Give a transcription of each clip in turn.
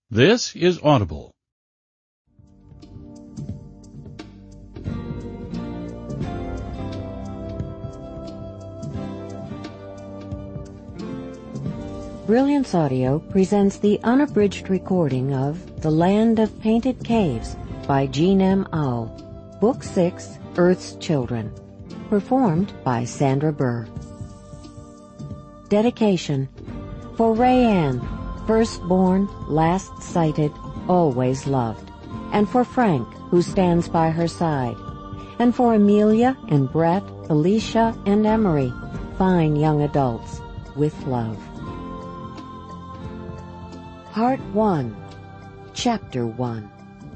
This is Audible. Brilliance Audio presents the unabridged recording of The Land of Painted Caves by Jean M. Auel, Book 6, Earth's Children, performed by Sandra Burr. Dedication. For Rayanne, firstborn, last sighted, always loved, and for Frank, who stands by her side, and for Amelia and Brett, Alicia and Emery, fine young adults, with love. Part 1, Chapter 1.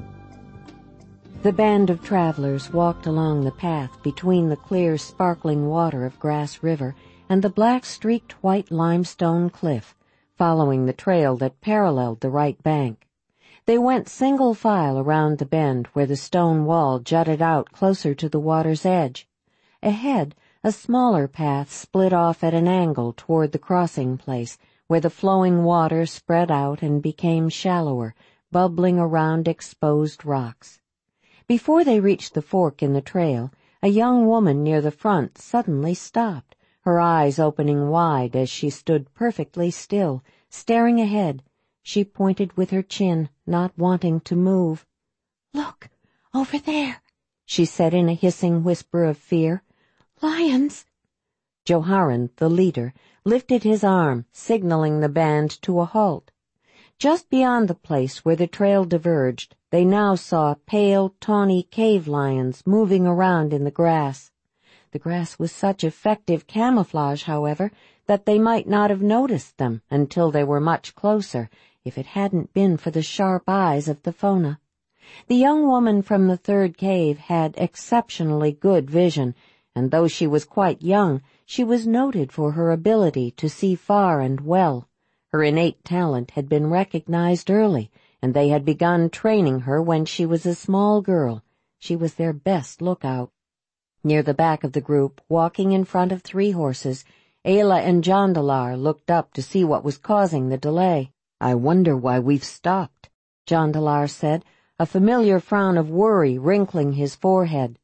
The band of travelers walked along the path between the clear, sparkling water of Grass River and the black-streaked white limestone cliff, following the trail that paralleled the right bank. They went single file around the bend where the stone wall jutted out closer to the water's edge. Ahead, a smaller path split off at an angle toward the crossing place, where the flowing water spread out and became shallower, bubbling around exposed rocks. Before they reached the fork in the trail, a young woman near the front suddenly stopped, her eyes opening wide as she stood perfectly still, staring ahead. She pointed with her chin, not wanting to move. "Look, over there," she said in a hissing whisper of fear. "Lions!" Joharan, the leader, lifted his arm, signaling the band to a halt. Just beyond the place where the trail diverged, they now saw pale, tawny cave lions moving around in the grass. The grass was such effective camouflage, however, that they might not have noticed them until they were much closer, if it hadn't been for the sharp eyes of the Fona. The young woman from the third cave had exceptionally good vision, and though she was quite young, she was noted for her ability to see far and well. Her innate talent had been recognized early, and they had begun training her when she was a small girl. She was their best lookout. Near the back of the group, walking in front of 3 horses, Ayla and Jondalar looked up to see what was causing the delay. "I wonder why we've stopped," Jondalar said, a familiar frown of worry wrinkling his forehead.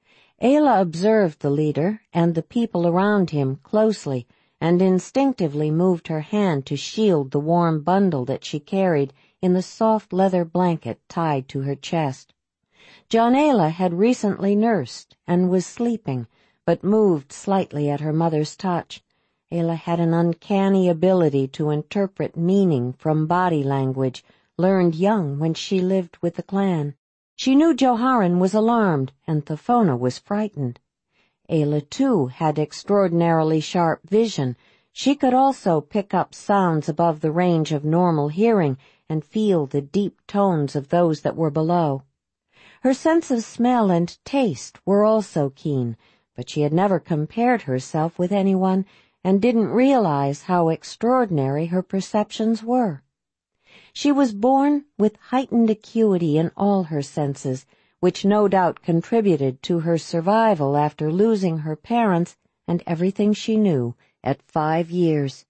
Ayla observed the leader and the people around him closely and instinctively moved her hand to shield the warm bundle that she carried in the soft leather blanket tied to her chest. Jonayla had recently nursed and was sleeping, but moved slightly at her mother's touch. Ayla had an uncanny ability to interpret meaning from body language, learned young when she lived with the clan. She knew Joharan was alarmed, and Thafona was frightened. Ayla, too, had extraordinarily sharp vision. She could also pick up sounds above the range of normal hearing and feel the deep tones of those that were below. Her sense of smell and taste were also keen, but she had never compared herself with anyone and didn't realize how extraordinary her perceptions were. She was born with heightened acuity in all her senses, which no doubt contributed to her survival after losing her parents and everything she knew at 5 years.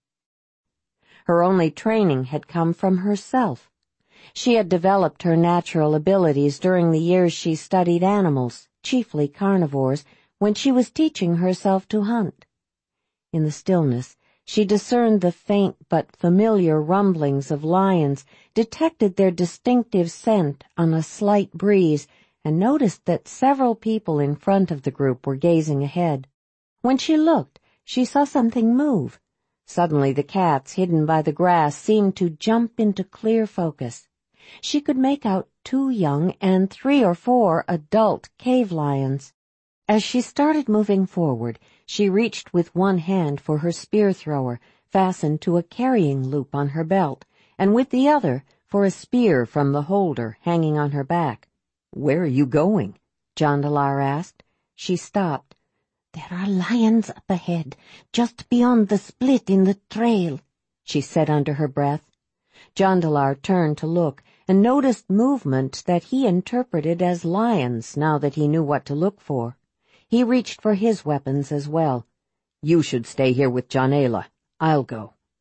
Her only training had come from herself. She had developed her natural abilities during the years she studied animals, chiefly carnivores, when she was teaching herself to hunt. In the stillness, she discerned the faint but familiar rumblings of lions, detected their distinctive scent on a slight breeze, and noticed that several people in front of the group were gazing ahead. When she looked, she saw something move. Suddenly the cats hidden by the grass seemed to jump into clear focus. She could make out 2 young and 3 or 4 adult cave lions. As she started moving forward, she reached with one hand for her spear thrower, fastened to a carrying loop on her belt, and with the other for a spear from the holder hanging on her back. "Where are you going?" Jondalar asked. She stopped. "There are lions up ahead, just beyond the split in the trail," she said under her breath. Jondalar turned to look and noticed movement that he interpreted as lions now that he knew what to look for. He reached for his weapons as well. "You should stay here with Jonayla. I'll go."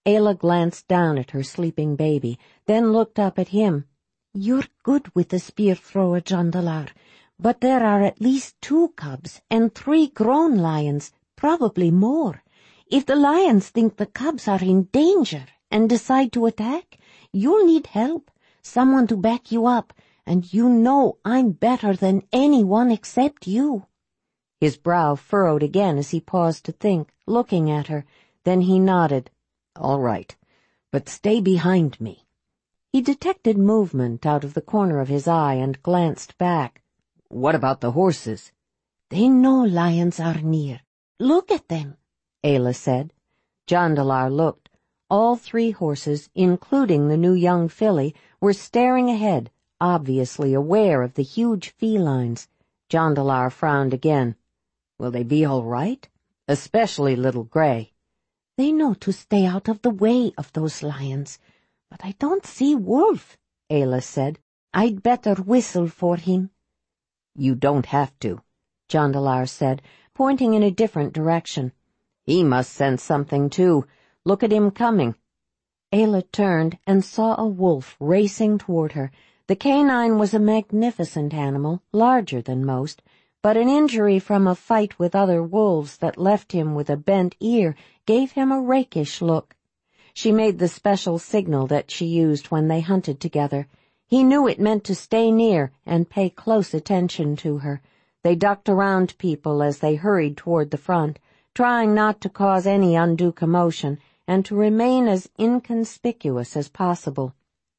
Ayla glanced down at her sleeping baby, then looked up at him. "You're good with the spear thrower, Jondalar, but there are at least 2 cubs and 3 grown lions, probably more. If the lions think the cubs are in danger and decide to attack, you'll need help, someone to back you up, and you know I'm better than anyone except you." His brow furrowed again as he paused to think, looking at her. Then he nodded. "All right, but stay behind me." He detected movement out of the corner of his eye and glanced back. "What about the horses?" "They know lions are near. Look at them," Ayla said. Jondalar looked. All 3 horses, including the new young filly, were staring ahead, obviously aware of the huge felines. Jondalar frowned again. "Will they be all right? Especially Little Gray." "They know to stay out of the way of those lions. But I don't see Wolf," Ayla said. "I'd better whistle for him." "You don't have to," Jondalar said, pointing in a different direction. "He must sense something, too. Look at him coming." Ayla turned and saw a wolf racing toward her. The canine was a magnificent animal, larger than most, but an injury from a fight with other wolves that left him with a bent ear gave him a rakish look. She made the special signal that she used when they hunted together. He knew it meant to stay near and pay close attention to her. They ducked around people as they hurried toward the front, trying not to cause any undue commotion and to remain as inconspicuous as possible.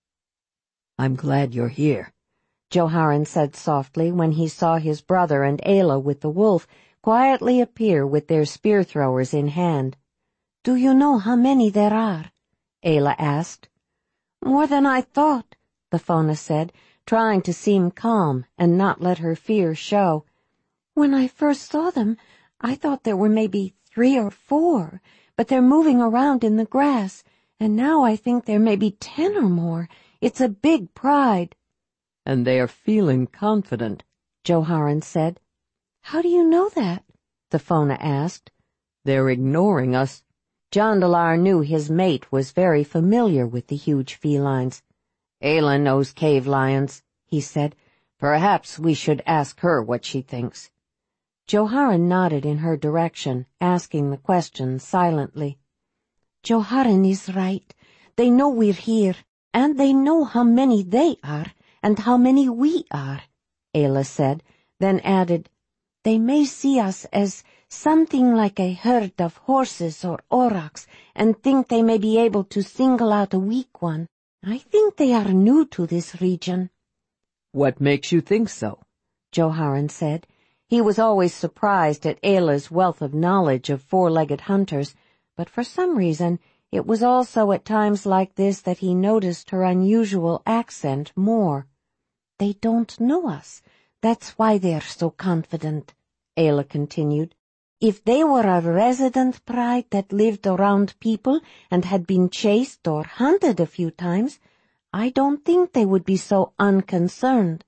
"I'm glad you're here," Joharen said softly when he saw his brother and Ayla with the wolf quietly appear with their spear-throwers in hand. "Do you know how many there are?" Ayla asked. "More than I thought," the fauna said, trying to seem calm and not let her fear show. "When I first saw them, I thought there were maybe 3 or 4, but they're moving around in the grass, and now I think there may be 10 or more. It's a big pride." "And they are feeling confident," Joharen said. "How do you know that?" the fauna asked. "They're ignoring us." Jondalar knew his mate was very familiar with the huge felines. "Ayla knows cave lions," he said. "Perhaps we should ask her what she thinks." Joharen nodded in her direction, asking the question silently. "Joharen is right. They know we're here, and they know how many they are and how many we are," Ayla said, then added, "They may see us as something like a herd of horses or aurochs and think they may be able to single out a weak one. I think they are new to this region." "What makes you think so?" Joharen said. He was always surprised at Ayla's wealth of knowledge of 4-legged hunters, but for some reason it was also at times like this that he noticed her unusual accent more. "They don't know us. That's why they're so confident," Ayla continued. "If they were a resident pride that lived around people and had been chased or hunted a few times, I don't think they would be so unconcerned."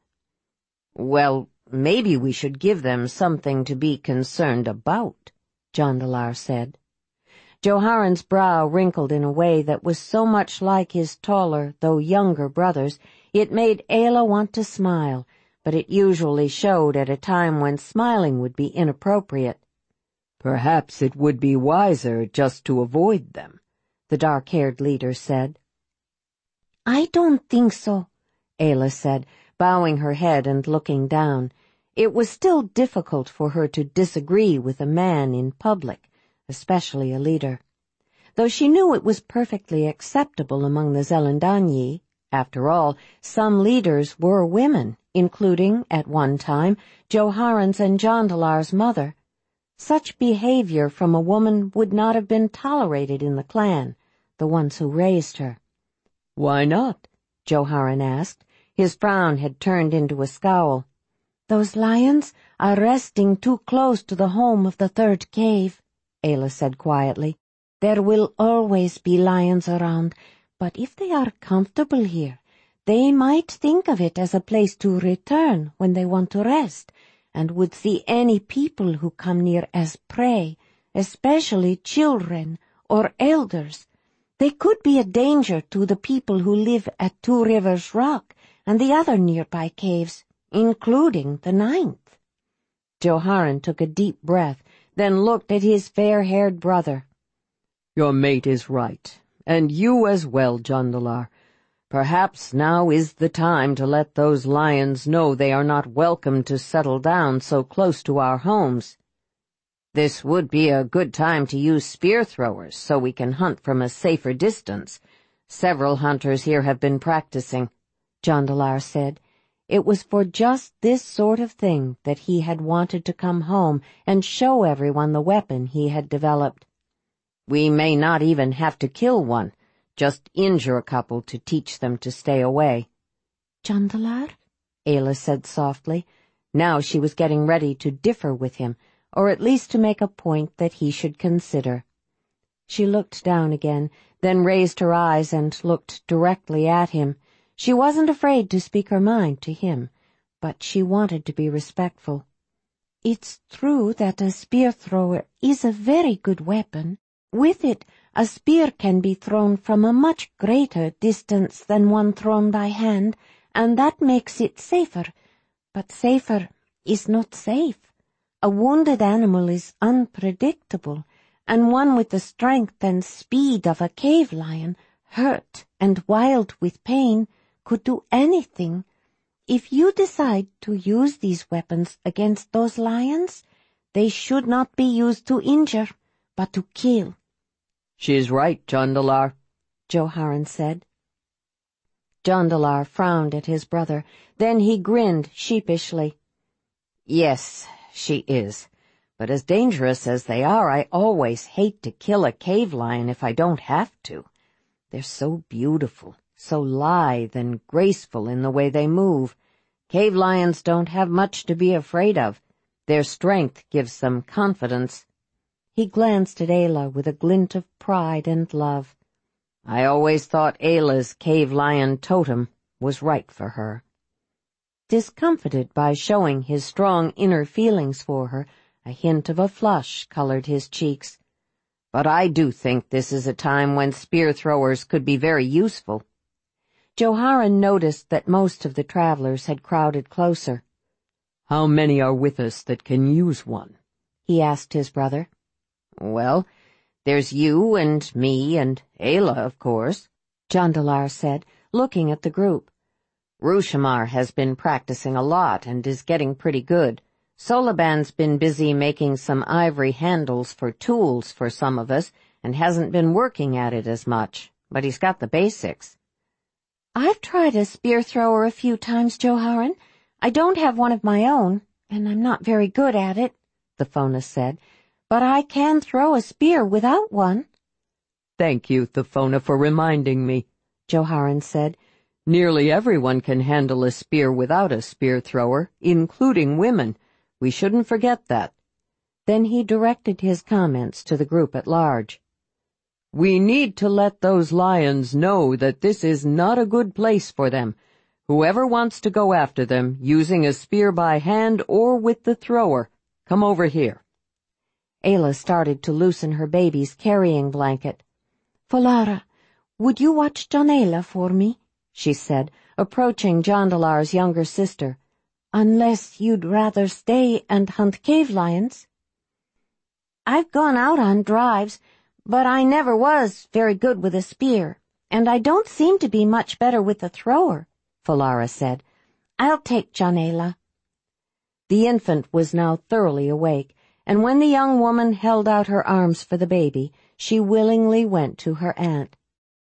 "Well, maybe we should give them something to be concerned about," Jondalar said. Joharan's brow wrinkled in a way that was so much like his taller, though younger brother's, it made Ayla want to smile, but it usually showed at a time when smiling would be inappropriate. "Perhaps it would be wiser just to avoid them," the dark-haired leader said. "I don't think so," Ayla said, bowing her head and looking down. It was still difficult for her to disagree with a man in public, especially a leader. Though she knew it was perfectly acceptable among the Zelendanyi, after all, some leaders were women, including, at one time, Joharan's and Jondalar's mother. Such behavior from a woman would not have been tolerated in the clan, the ones who raised her. "Why not?" Joharan asked. His frown had turned into a scowl. "Those lions are resting too close to the home of the 3rd cave," Ayla said quietly. "There will always be lions around, but if they are comfortable here, they might think of it as a place to return when they want to rest, and would see any people who come near as prey, especially children or elders. They could be a danger to the people who live at Two Rivers Rock and the other nearby caves, including the 9th. Joharen took a deep breath, then looked at his fair-haired brother. "Your mate is right, and you as well, Jandalar. Perhaps now is the time to let those lions know they are not welcome to settle down so close to our homes. This would be a good time to use spear throwers so we can hunt from a safer distance. Several hunters here have been practicing," Jandalar said. It was for just this sort of thing that he had wanted to come home and show everyone the weapon he had developed. "We may not even have to kill one, just injure a couple to teach them to stay away." "Jandalar?" Ayla said softly. Now she was getting ready to differ with him, or at least to make a point that he should consider. She looked down again, then raised her eyes and looked directly at him. She wasn't afraid to speak her mind to him, but she wanted to be respectful. "It's true that a spear thrower is a very good weapon. With it, a spear can be thrown from a much greater distance than one thrown by hand, and that makes it safer. But safer is not safe. A wounded animal is unpredictable, and one with the strength and speed of a cave lion, hurt and wild with pain, could do anything. If you decide to use these weapons against those lions, they should not be used to injure, but to kill." "She's right, Jandalar," Joharen said. Jandalar frowned at his brother, then he grinned sheepishly. "Yes, she is. But as dangerous as they are, I always hate to kill a cave lion if I don't have to. They're so beautiful, so lithe and graceful in the way they move. Cave lions don't have much to be afraid of. Their strength gives them confidence." He glanced at Ayla with a glint of pride and love. I always thought Ayla's cave lion totem was right for her. Discomfited by showing his strong inner feelings for her, a hint of a flush colored his cheeks. "But I do think this is a time when spear throwers could be very useful." Joharen noticed that most of the travelers had crowded closer. "How many are with us that can use one?" he asked his brother. "Well, there's you and me and Ayla, of course," Jandalar said, looking at the group. "Rushamar has been practicing a lot and is getting pretty good. Solaban's been busy making some ivory handles for tools for some of us and hasn't been working at it as much, but he's got the basics." "I've tried a spear thrower a few times, Joharen. I don't have one of my own, and I'm not very good at it," the Fauna said, "but I can throw a spear without one." "Thank you, Thafona, for reminding me," Joharen said. "Nearly everyone can handle a spear without a spear thrower, including women. We shouldn't forget that." Then he directed his comments to the group at large. "We need to let those lions know that this is not a good place for them. Whoever wants to go after them, using a spear by hand or with the thrower, come over here." Ayla started to loosen her baby's carrying blanket. "Folara, would you watch Janela for me?" she said, approaching Jandalar's younger sister. "Unless you'd rather stay and hunt cave lions." "I've gone out on drives, but I never was very good with a spear, and I don't seem to be much better with a thrower," Folara said. "I'll take Janela." The infant was now thoroughly awake, and when the young woman held out her arms for the baby, she willingly went to her aunt.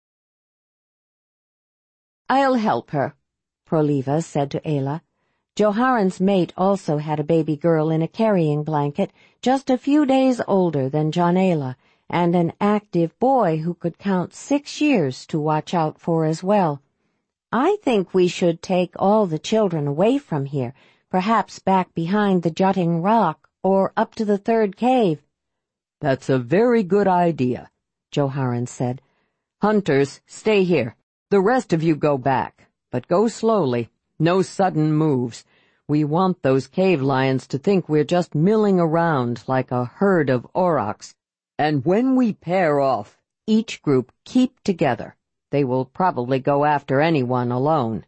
"I'll help her," Proliva said to Ayla. Joharan's mate also had a baby girl in a carrying blanket, just a few days older than Janela, and an active boy who could count 6 years to watch out for as well. "I think we should take all the children away from here, perhaps back behind the jutting rock or up to the 3rd cave." "That's a very good idea," Joharen said. "Hunters, stay here. The rest of you go back, but go slowly. No sudden moves. We want those cave lions to think we're just milling around like a herd of aurochs. And when we pair off, Each group keep together. They will probably go after anyone alone."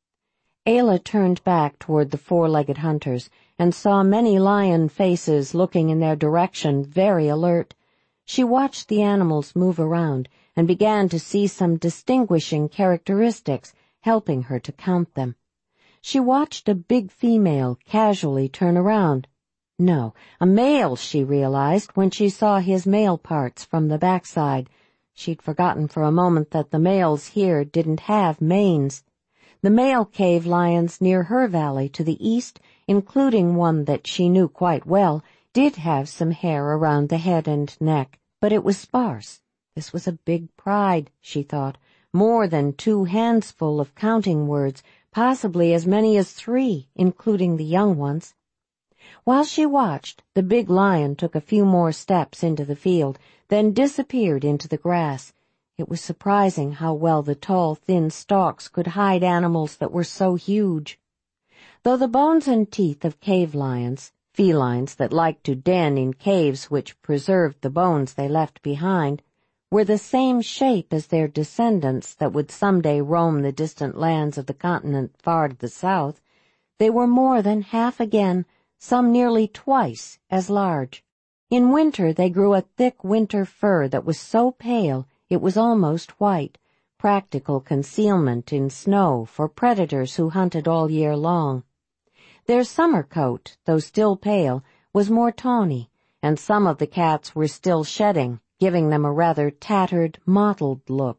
Ayla turned back toward the four-legged hunters and saw many lion faces looking in their direction, very alert. She watched the animals move around and began to see some distinguishing characteristics, helping her to count them. She watched a big female casually turn around. No, a male, she realized when she saw his male parts from the backside. She'd forgotten for a moment that the males here didn't have manes. The male cave lions near her valley to the east, including one that she knew quite well, did have some hair around the head and neck, but it was sparse. This was a big pride, she thought, more than 2 handsful of counting words, possibly as many as 3, including the young ones. While she watched, the big lion took a few more steps into the field, then disappeared into the grass. It was surprising how well the tall, thin stalks could hide animals that were so huge. Though the bones and teeth of cave lions, felines that liked to den in caves which preserved the bones they left behind, were the same shape as their descendants that would someday roam the distant lands of the continent far to the south, they were more than half again, some nearly twice as large. In winter they grew a thick winter fur that was so pale it was almost white, practical concealment in snow for predators who hunted all year long. Their summer coat, though still pale, was more tawny, and some of the cats were still shedding, giving them a rather tattered, mottled look.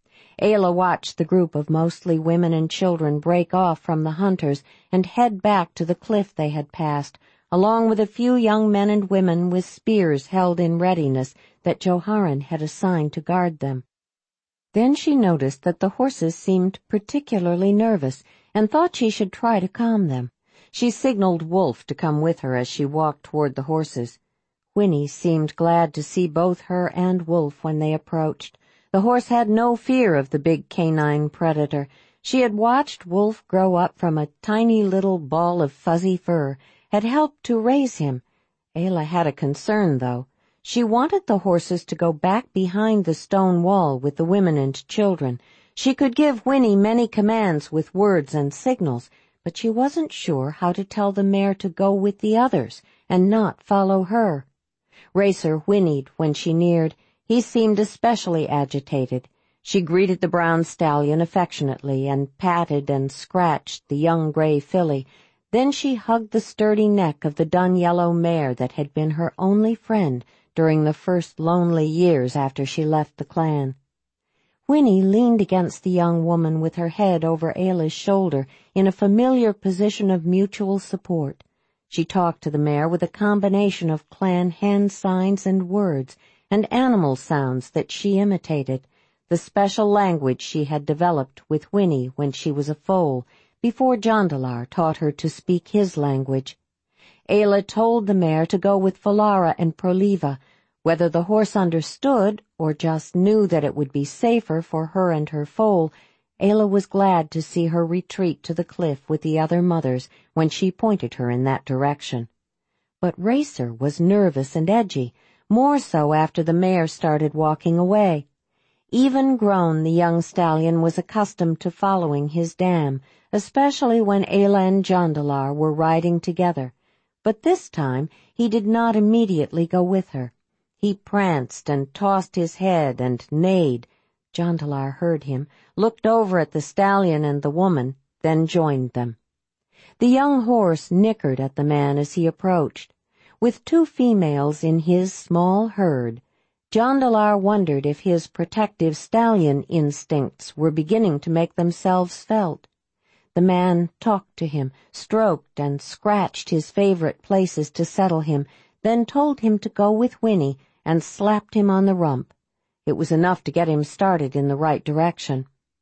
Ayla watched the group of mostly women and children break off from the hunters and head back to the cliff they had passed, along with a few young men and women with spears held in readiness that Joharen had assigned to guard them. Then she noticed that the horses seemed particularly nervous and thought she should try to calm them. She signaled Wolf to come with her as she walked toward the horses. Winnie seemed glad to see both her and Wolf when they approached. The horse had no fear of the big canine predator. She had watched Wolf grow up from a tiny little ball of fuzzy fur, had helped to raise him. Ayla had a concern, though. She wanted the horses to go back behind the stone wall with the women and children. She could give Winnie many commands with words and signals, but she wasn't sure how to tell the mare to go with the others and not follow her. Racer whinnied when she neared. He seemed especially agitated. She greeted the brown stallion affectionately and patted and scratched the young gray filly. Then she hugged the sturdy neck of the dun-yellow mare that had been her only friend during the first lonely years after she left the clan. Winnie leaned against the young woman with her head over Ayla's shoulder in a familiar position of mutual support. She talked to the mare with a combination of clan hand signs and words, and animal sounds that she imitated, the special language she had developed with Winnie when she was a foal, before Jondalar taught her to speak his language. Ayla told the mare to go with Falara and Proliva. Whether the horse understood or just knew that it would be safer for her and her foal, Ayla was glad to see her retreat to the cliff with the other mothers when she pointed her in that direction. But Racer was nervous and edgy, more so after the mare started walking away. Even grown, the young stallion was accustomed to following his dam, especially when Ayla and Jondalar were riding together. But this time he did not immediately go with her. He pranced and tossed his head and neighed. Jondalar heard him, looked over at the stallion and the woman, then joined them. The young horse nickered at the man as he approached. With 2 females in his small herd, Jondalar wondered if his protective stallion instincts were beginning to make themselves felt. The man talked to him, stroked and scratched his favorite places to settle him, then told him to go with Winnie and slapped him on the rump. It was enough to get him started in the right direction.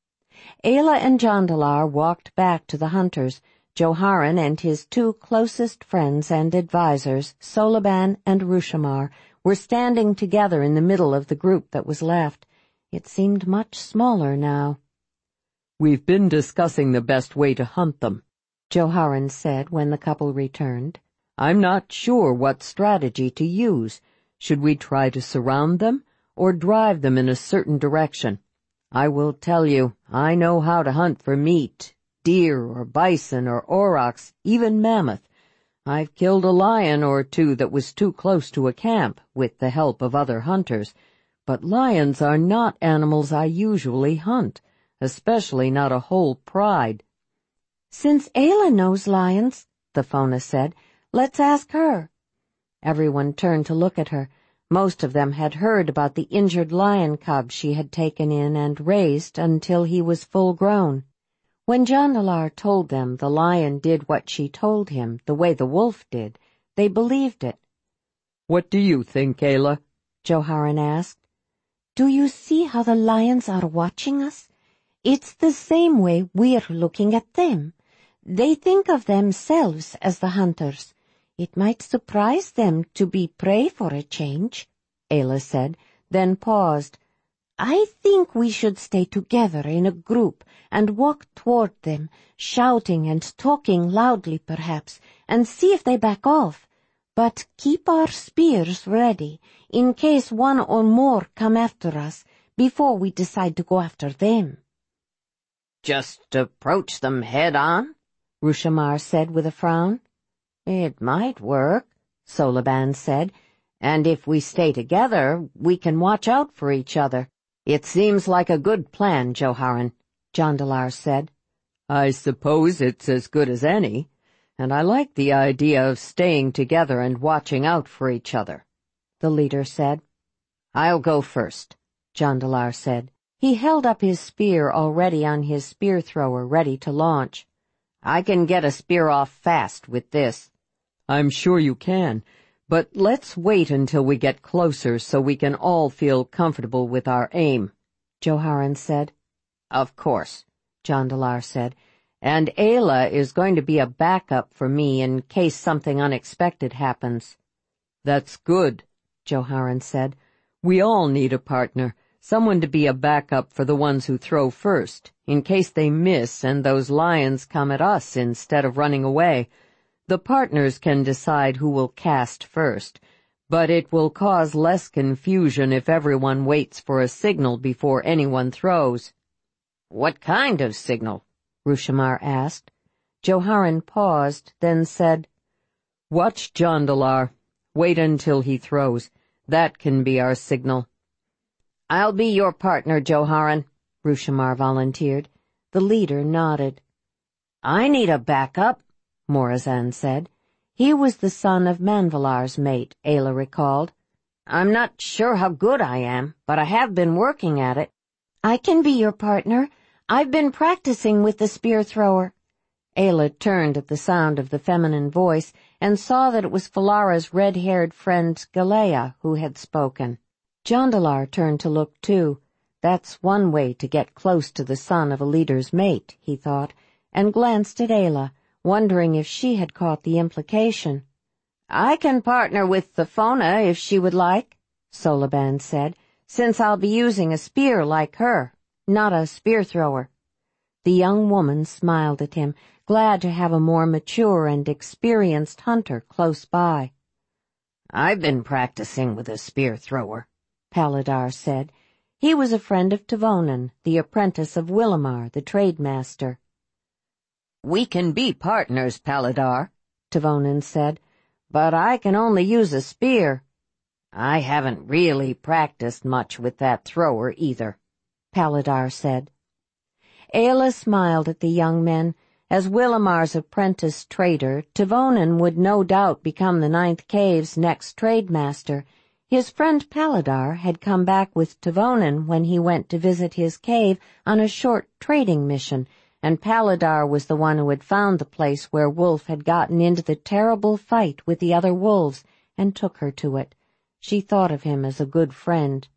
Ayla and Jondalar walked back to the hunters. Joharen and his 2 closest friends and advisers, Solaban and Rushamar, were standing together in the middle of the group that was left. It seemed much smaller now. "We've been discussing the best way to hunt them," Joharen said when the couple returned. "I'm not sure what strategy to use. Should we try to surround them, or drive them in a certain direction. I will tell you, I know how to hunt for meat, deer or bison or aurochs, even mammoth. I've killed a lion or two that was too close to a camp with the help of other hunters, but lions are not animals I usually hunt, especially not a whole pride. "Since Ayla knows lions," the fauna said, "let's ask her." Everyone turned to look at her. Most of them had heard about the injured lion cub she had taken in and raised until he was full grown. When Jandalar told them the lion did what she told him, the way the wolf did, they believed it. "What do you think, Ayla?" Joharen asked. "Do you see how the lions are watching us? It's the same way we're looking at them. They think of themselves as the hunters. It might surprise them to be prey for a change," Ayla said, then paused. "I think we should stay together in a group and walk toward them, shouting and talking loudly perhaps, and see if they back off. But keep our spears ready in case one or more come after us before we decide to go after them." "Just approach them head-on?" Rushamar said with a frown. "It might work," Solaban said, "and if we stay together, we can watch out for each other." "It seems like a good plan, Joharen," Jandalar said. "I suppose it's as good as any, and I like the idea of staying together and watching out for each other," the leader said. "I'll go first," Jandalar said. He held up his spear already on his spear thrower, ready to launch. "I can get a spear off fast with this." "I'm sure you can, but let's wait until we get closer so we can all feel comfortable with our aim," Joharen said. "Of course," Jandalar said, "and Ayla is going to be a backup for me in case something unexpected happens." "That's good," Joharen said. "We all need a partner, someone to be a backup for the ones who throw first, in case they miss and those lions come at us instead of running away. The partners can decide who will cast first, but it will cause less confusion if everyone waits for a signal before anyone throws." "What kind of signal?" Rushamar asked. Joharen paused, then said, "Watch Jandalar. Wait until he throws. That can be our signal." "I'll be your partner, Joharen," Rushamar volunteered. The leader nodded. "I need a backup," Morazan said. He was the son of Manvalar's mate, Ayla recalled. "I'm not sure how good I am, but I have been working at it." "I can be your partner. I've been practicing with the spear thrower." Ayla turned at the sound of the feminine voice and saw that it was Falara's red-haired friend Galea who had spoken. Jandalar turned to look too. That's one way to get close to the son of a leader's mate, he thought, and glanced at Ayla, wondering if she had caught the implication. "I can partner with the fauna if she would like," Solaban said, "since I'll be using a spear like her, not a spear thrower." The young woman smiled at him, glad to have a more mature and experienced hunter close by. "I've been practicing with a spear thrower," Paladar said. He was a friend of Tavonen, the apprentice of Willamar, the trademaster. "We can be partners, Paladar," Tavonen said, "but I can only use a spear." "I haven't really practiced much with that thrower either," Paladar said. Ayla smiled at the young men. As Willamar's apprentice trader, Tavonen would no doubt become the Ninth Cave's next trademaster. His friend Paladar had come back with Tavonen when he went to visit his cave on a short trading mission, and Paladar was the one who had found the place where Wolf had gotten into the terrible fight with the other wolves and took her to it. She thought of him as a good friend.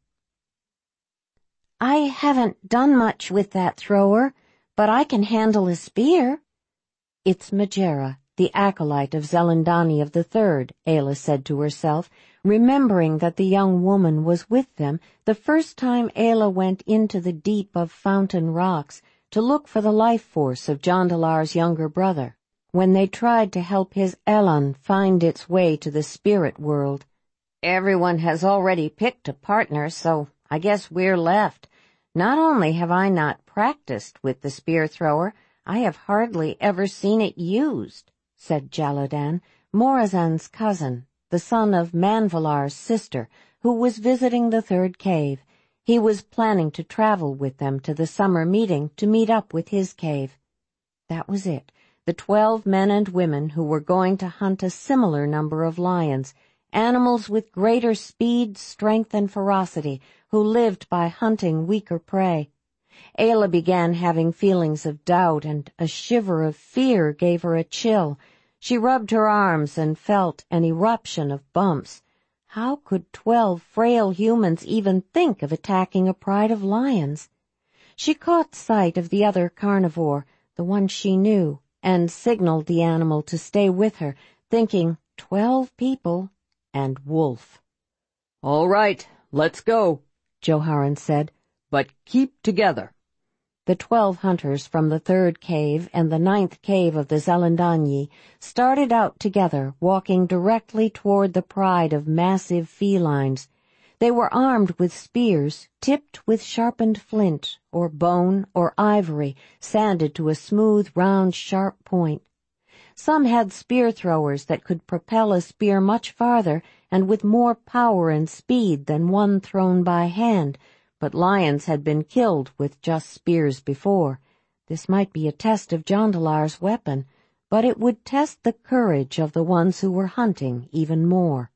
"I haven't done much with that thrower, but I can handle a spear." "It's Majera, the acolyte of Zelendani of the Third," Ayla said to herself, remembering that the young woman was with them the first time Ayla went into the deep of Fountain Rocks to look for the life force of Jandalar's younger brother, when they tried to help his Elan find its way to the spirit world. Everyone has already picked a partner, so I guess we're left. Not only have I not practiced with the spear thrower, I have hardly ever seen it used," said Jaladan, Morazan's cousin, the son of Manvalar's sister, who was visiting the third cave. He was planning to travel with them to the summer meeting to meet up with his cave. That was it, the 12 men and women who were going to hunt a similar number of lions, animals with greater speed, strength, and ferocity, who lived by hunting weaker prey. Ayla began having feelings of doubt, and a shiver of fear gave her a chill. She rubbed her arms and felt an eruption of bumps. How could 12 frail humans even think of attacking a pride of lions? She caught sight of the other carnivore, the one she knew, and signaled the animal to stay with her, thinking 12 people and wolf. "All right, let's go," Joharen said, "but keep together." The 12 hunters from the third cave and the 9th cave of the Zalandanyi started out together, walking directly toward the pride of massive felines. They were armed with spears, tipped with sharpened flint, or bone, or ivory, sanded to a smooth, round, sharp point. Some had spear throwers that could propel a spear much farther and with more power and speed than one thrown by hand, but lions had been killed with just spears before. This might be a test of Jondalar's weapon, but it would test the courage of the ones who were hunting even more.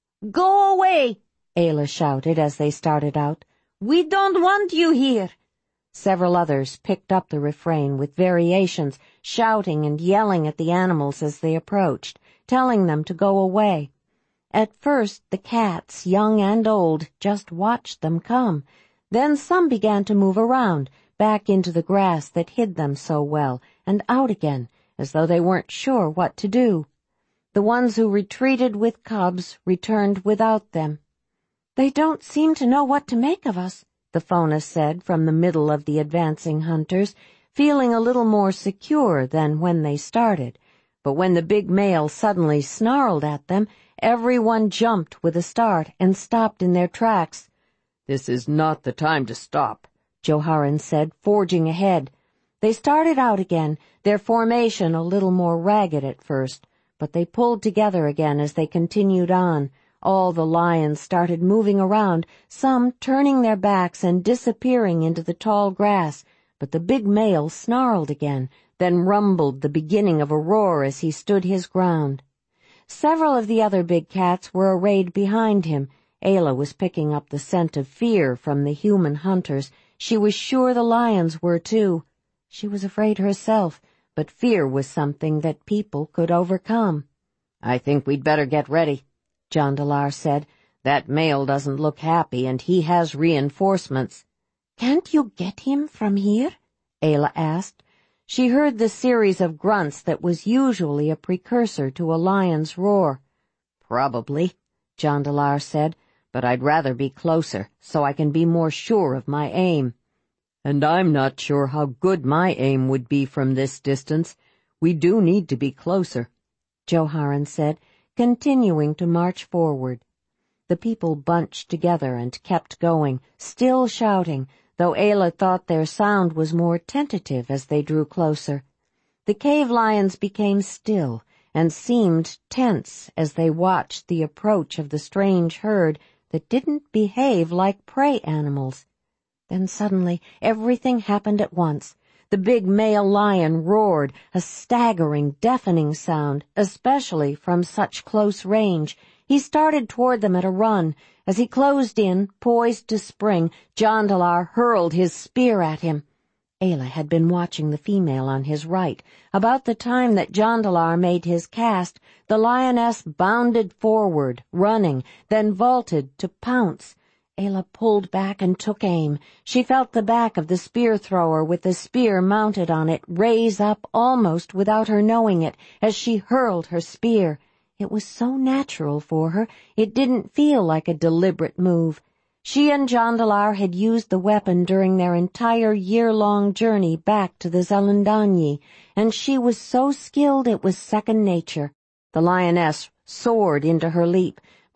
"Go away!" Ayla shouted as they started out. "We don't want you here." Several others picked up the refrain with variations, shouting and yelling at the animals as they approached, telling them to go away. At first the cats, young and old, just watched them come. Then some began to move around, back into the grass that hid them so well, and out again, as though they weren't sure what to do. The ones who retreated with cubs returned without them. "They don't seem to know what to make of us," the fauna said from the middle of the advancing hunters, feeling a little more secure than when they started. But when the big male suddenly snarled at them, everyone jumped with a start and stopped in their tracks. "This is not the time to stop," Joharen said, forging ahead. They started out again, their formation a little more ragged at first, but they pulled together again as they continued on. All the lions started moving around, some turning their backs and disappearing into the tall grass, but the big male snarled again, then rumbled the beginning of a roar as he stood his ground. Several of the other big cats were arrayed behind him. Ayla was picking up the scent of fear from the human hunters. She was sure the lions were too. She was afraid herself, but fear was something that people could overcome. "I think we'd better get ready," Jondalar said. "That male doesn't look happy, and he has reinforcements." "Can't you get him from here?" Ayla asked. She heard the series of grunts that was usually a precursor to a lion's roar. "Probably," Jondalar said, "but I'd rather be closer, so I can be more sure of my aim." "And I'm not sure how good my aim would be from this distance. We do need to be closer," Joharen said, continuing to march forward. The people bunched together and kept going, still shouting, though Ayla thought their sound was more tentative as they drew closer. The cave lions became still and seemed tense as they watched the approach of the strange herd that didn't behave like prey animals. Then suddenly everything happened at once. The big male lion roared, a staggering, deafening sound, especially from such close range. He started toward them at a run. As he closed in, poised to spring, Jondalar hurled his spear at him. Ayla had been watching the female on his right. About the time that Jondalar made his cast, the lioness bounded forward, running, then vaulted to pounce. Ayla pulled back and took aim. She felt the back of the spear-thrower with the spear mounted on it raise up almost without her knowing it as she hurled her spear. It was so natural for her, it didn't feel like a deliberate move. She and Jondalar had used the weapon during their entire year-long journey back to the Zalandanyi, and she was so skilled it was second nature. The lioness soared into her leap,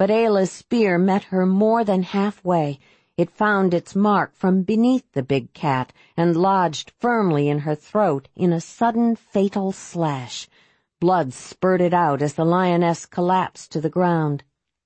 but Ayla's spear met her more than halfway. It found its mark from beneath the big cat and lodged firmly in her throat in a sudden fatal slash. Blood spurted out as the lioness collapsed to the ground.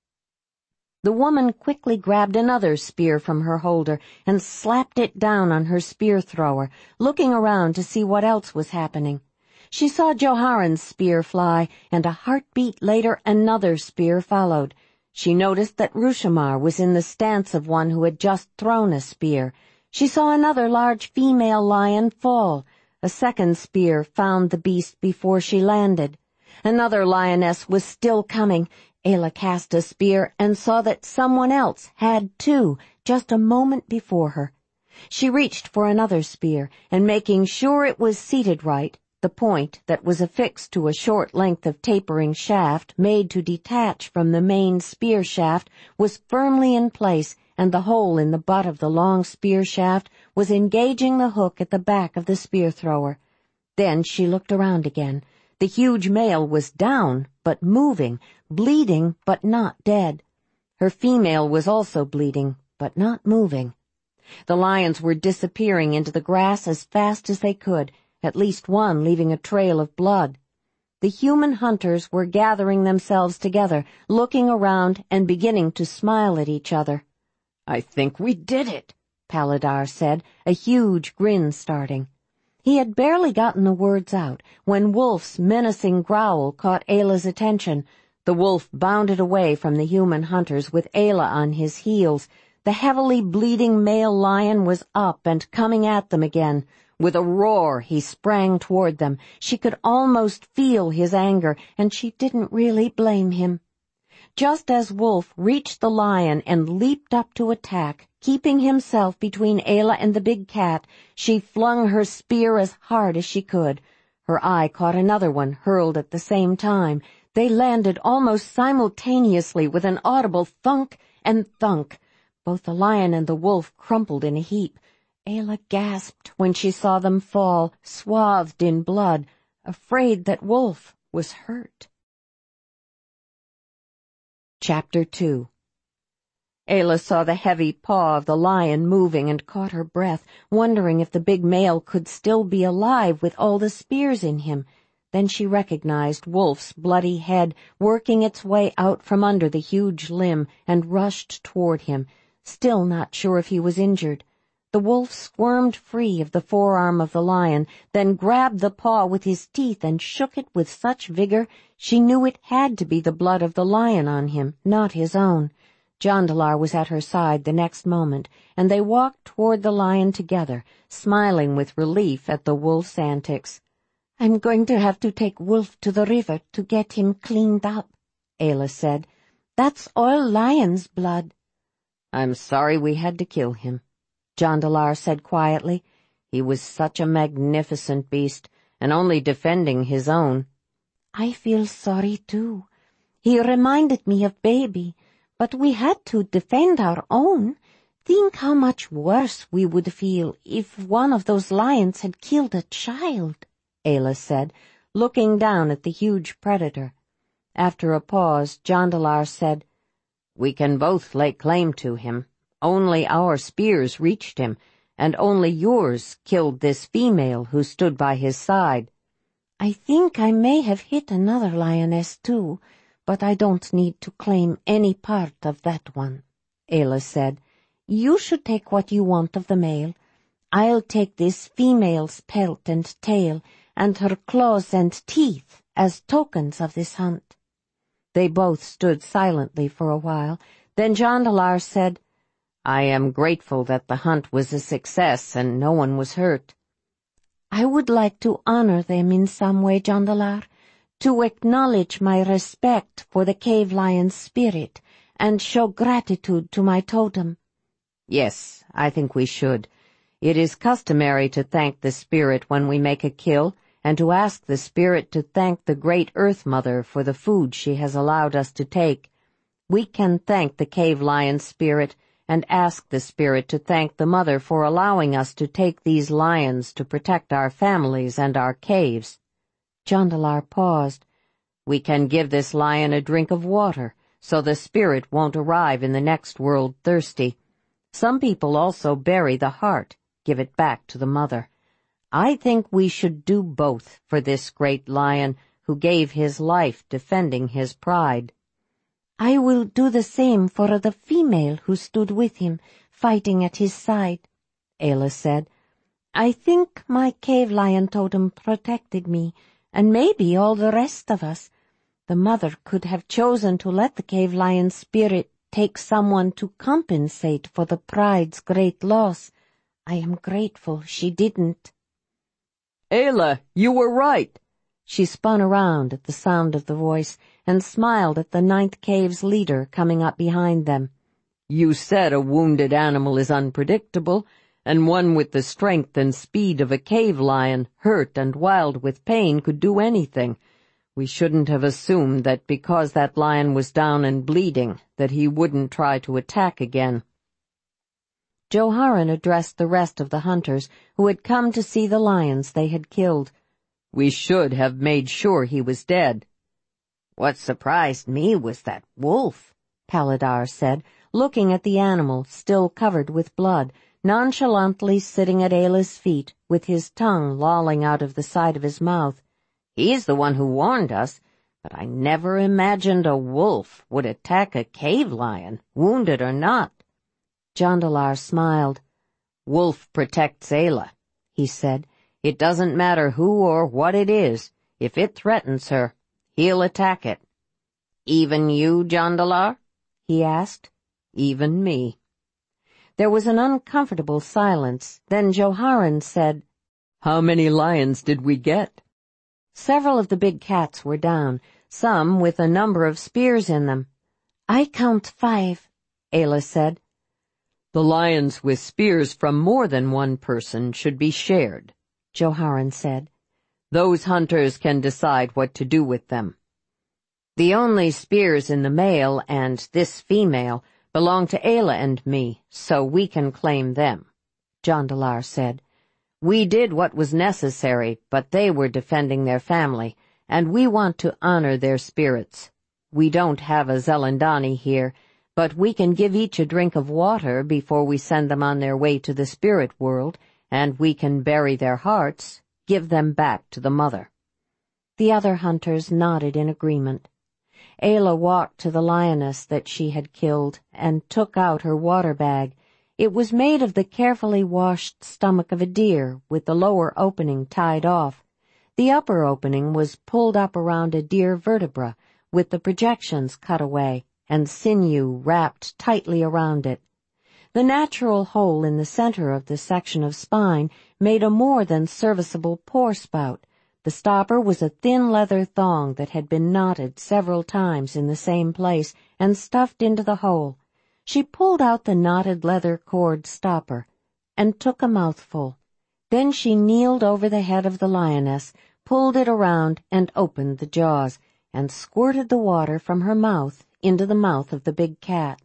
The woman quickly grabbed another spear from her holder and slapped it down on her spear thrower, looking around to see what else was happening. She saw Joharan's spear fly, and a heartbeat later another spear followed. She noticed that Rushamar was in the stance of one who had just thrown a spear. She saw another large female lion fall. A second spear found the beast before she landed. Another lioness was still coming. Ayla cast a spear and saw that someone else had too, just a moment before her. She reached for another spear, and making sure it was seated right, the point that was affixed to a short length of tapering shaft made to detach from the main spear shaft was firmly in place, and the hole in the butt of the long spear shaft was engaging the hook at the back of the spear thrower. Then she looked around again. The huge male was down, but moving, bleeding, but not dead. Her female was also bleeding, but not moving. The lions were disappearing into the grass as fast as they could, at least one leaving a trail of blood. The human hunters were gathering themselves together, looking around and beginning to smile at each other. "I think we did it," Paladar said, a huge grin starting. He had barely gotten the words out when Wolf's menacing growl caught Ayla's attention. The wolf bounded away from the human hunters with Ayla on his heels. The heavily bleeding male lion was up and coming at them again. With a roar, he sprang toward them. She could almost feel his anger, and she didn't really blame him. Just as Wolf reached the lion and leaped up to attack, keeping himself between Ayla and the big cat, she flung her spear as hard as she could. Her eye caught another one, hurled at the same time. They landed almost simultaneously with an audible thunk and thunk. Both the lion and the wolf crumpled in a heap. Ayla gasped when she saw them fall, swathed in blood, afraid that Wolf was hurt. Chapter 2. Ayla saw the heavy paw of the lion moving and caught her breath, wondering if the big male could still be alive with all the spears in him. Then she recognized Wolf's bloody head working its way out from under the huge limb and rushed toward him, still not sure if he was injured. The wolf squirmed free of the forearm of the lion, then grabbed the paw with his teeth and shook it with such vigor she knew it had to be the blood of the lion on him, not his own. Jondalar was at her side the next moment, and they walked toward the lion together, smiling with relief at the wolf's antics. "I'm going to have to take Wolf to the river to get him cleaned up," Ayla said. "That's all lion's blood." "I'm sorry we had to kill him," Jondalar said quietly. "He was such a magnificent beast, and only defending his own." "I feel sorry, too. He reminded me of Baby, but we had to defend our own. Think how much worse we would feel if one of those lions had killed a child," Ayla said, looking down at the huge predator. After a pause, Jondalar said, "We can both lay claim to him. Only our spears reached him, and only yours killed this female who stood by his side." "I think I may have hit another lioness, too, but I don't need to claim any part of that one," Ayla said. "You should take what you want of the male. I'll take this female's pelt and tail, and her claws and teeth as tokens of this hunt." They both stood silently for a while. Then Jondalar said, "I am grateful that the hunt was a success and no one was hurt." "I would like to honor them in some way, Jondalar, to acknowledge my respect for the cave lion's spirit and show gratitude to my totem." "Yes, I think we should. It is customary to thank the spirit when we make a kill, and to ask the spirit to thank the great Earth Mother for the food she has allowed us to take. We can thank the cave lion's spirit and ask the spirit to thank the mother for allowing us to take these lions to protect our families and our caves." Jondalar paused. "We can give this lion a drink of water, so the spirit won't arrive in the next world thirsty. Some people also bury the heart, give it back to the mother. I think we should do both for this great lion who gave his life defending his pride." "I will do the same for the female who stood with him, fighting at his side," Ayla said. "I think my cave lion totem protected me, and maybe all the rest of us. The mother could have chosen to let the cave lion spirit take someone to compensate for the pride's great loss. I am grateful she didn't." "Ayla, you were right." She spun around at the sound of the voice and smiled at the ninth cave's leader coming up behind them. "You said a wounded animal is unpredictable, and one with the strength and speed of a cave lion, hurt and wild with pain, could do anything. We shouldn't have assumed that because that lion was down and bleeding, that he wouldn't try to attack again." Joharen addressed the rest of the hunters who had come to see the lions they had killed. "We should have made sure he was dead." "What surprised me was that wolf," Paladar said, looking at the animal, still covered with blood, nonchalantly sitting at Ayla's feet, with his tongue lolling out of the side of his mouth. "He's the one who warned us, but I never imagined a wolf would attack a cave lion, wounded or not." Jandalar smiled. "Wolf protects Ayla," he said. "It doesn't matter who or what it is. If it threatens her, he'll attack it." "Even you, Jandalar?" he asked. "Even me." There was an uncomfortable silence. Then Joharen said, "How many lions did we get?" Several of the big cats were down, some with a number of spears in them. "I count 5, Ayla said. "The lions with spears from more than one person should be shared," Joharen said. "Those hunters can decide what to do with them." "The only spears in the male and this female belong to Ayla and me, so we can claim them," Jandalar said. "We did what was necessary, but they were defending their family, and we want to honor their spirits. We don't have a Zelendani here, but we can give each a drink of water before we send them on their way to the spirit world, and we can bury their hearts, give them back to the mother." The other hunters nodded in agreement. Ayla walked to the lioness that she had killed and took out her water bag. It was made of the carefully washed stomach of a deer, with the lower opening tied off. The upper opening was pulled up around a deer vertebra, with the projections cut away, and sinew wrapped tightly around it. The natural hole in the center of the section of spine made a more than serviceable pour spout. The stopper was a thin leather thong that had been knotted several times in the same place and stuffed into the hole. She pulled out the knotted leather cord stopper and took a mouthful. Then she kneeled over the head of the lioness, pulled it around, and opened the jaws, and squirted the water from her mouth into the mouth of the big cat.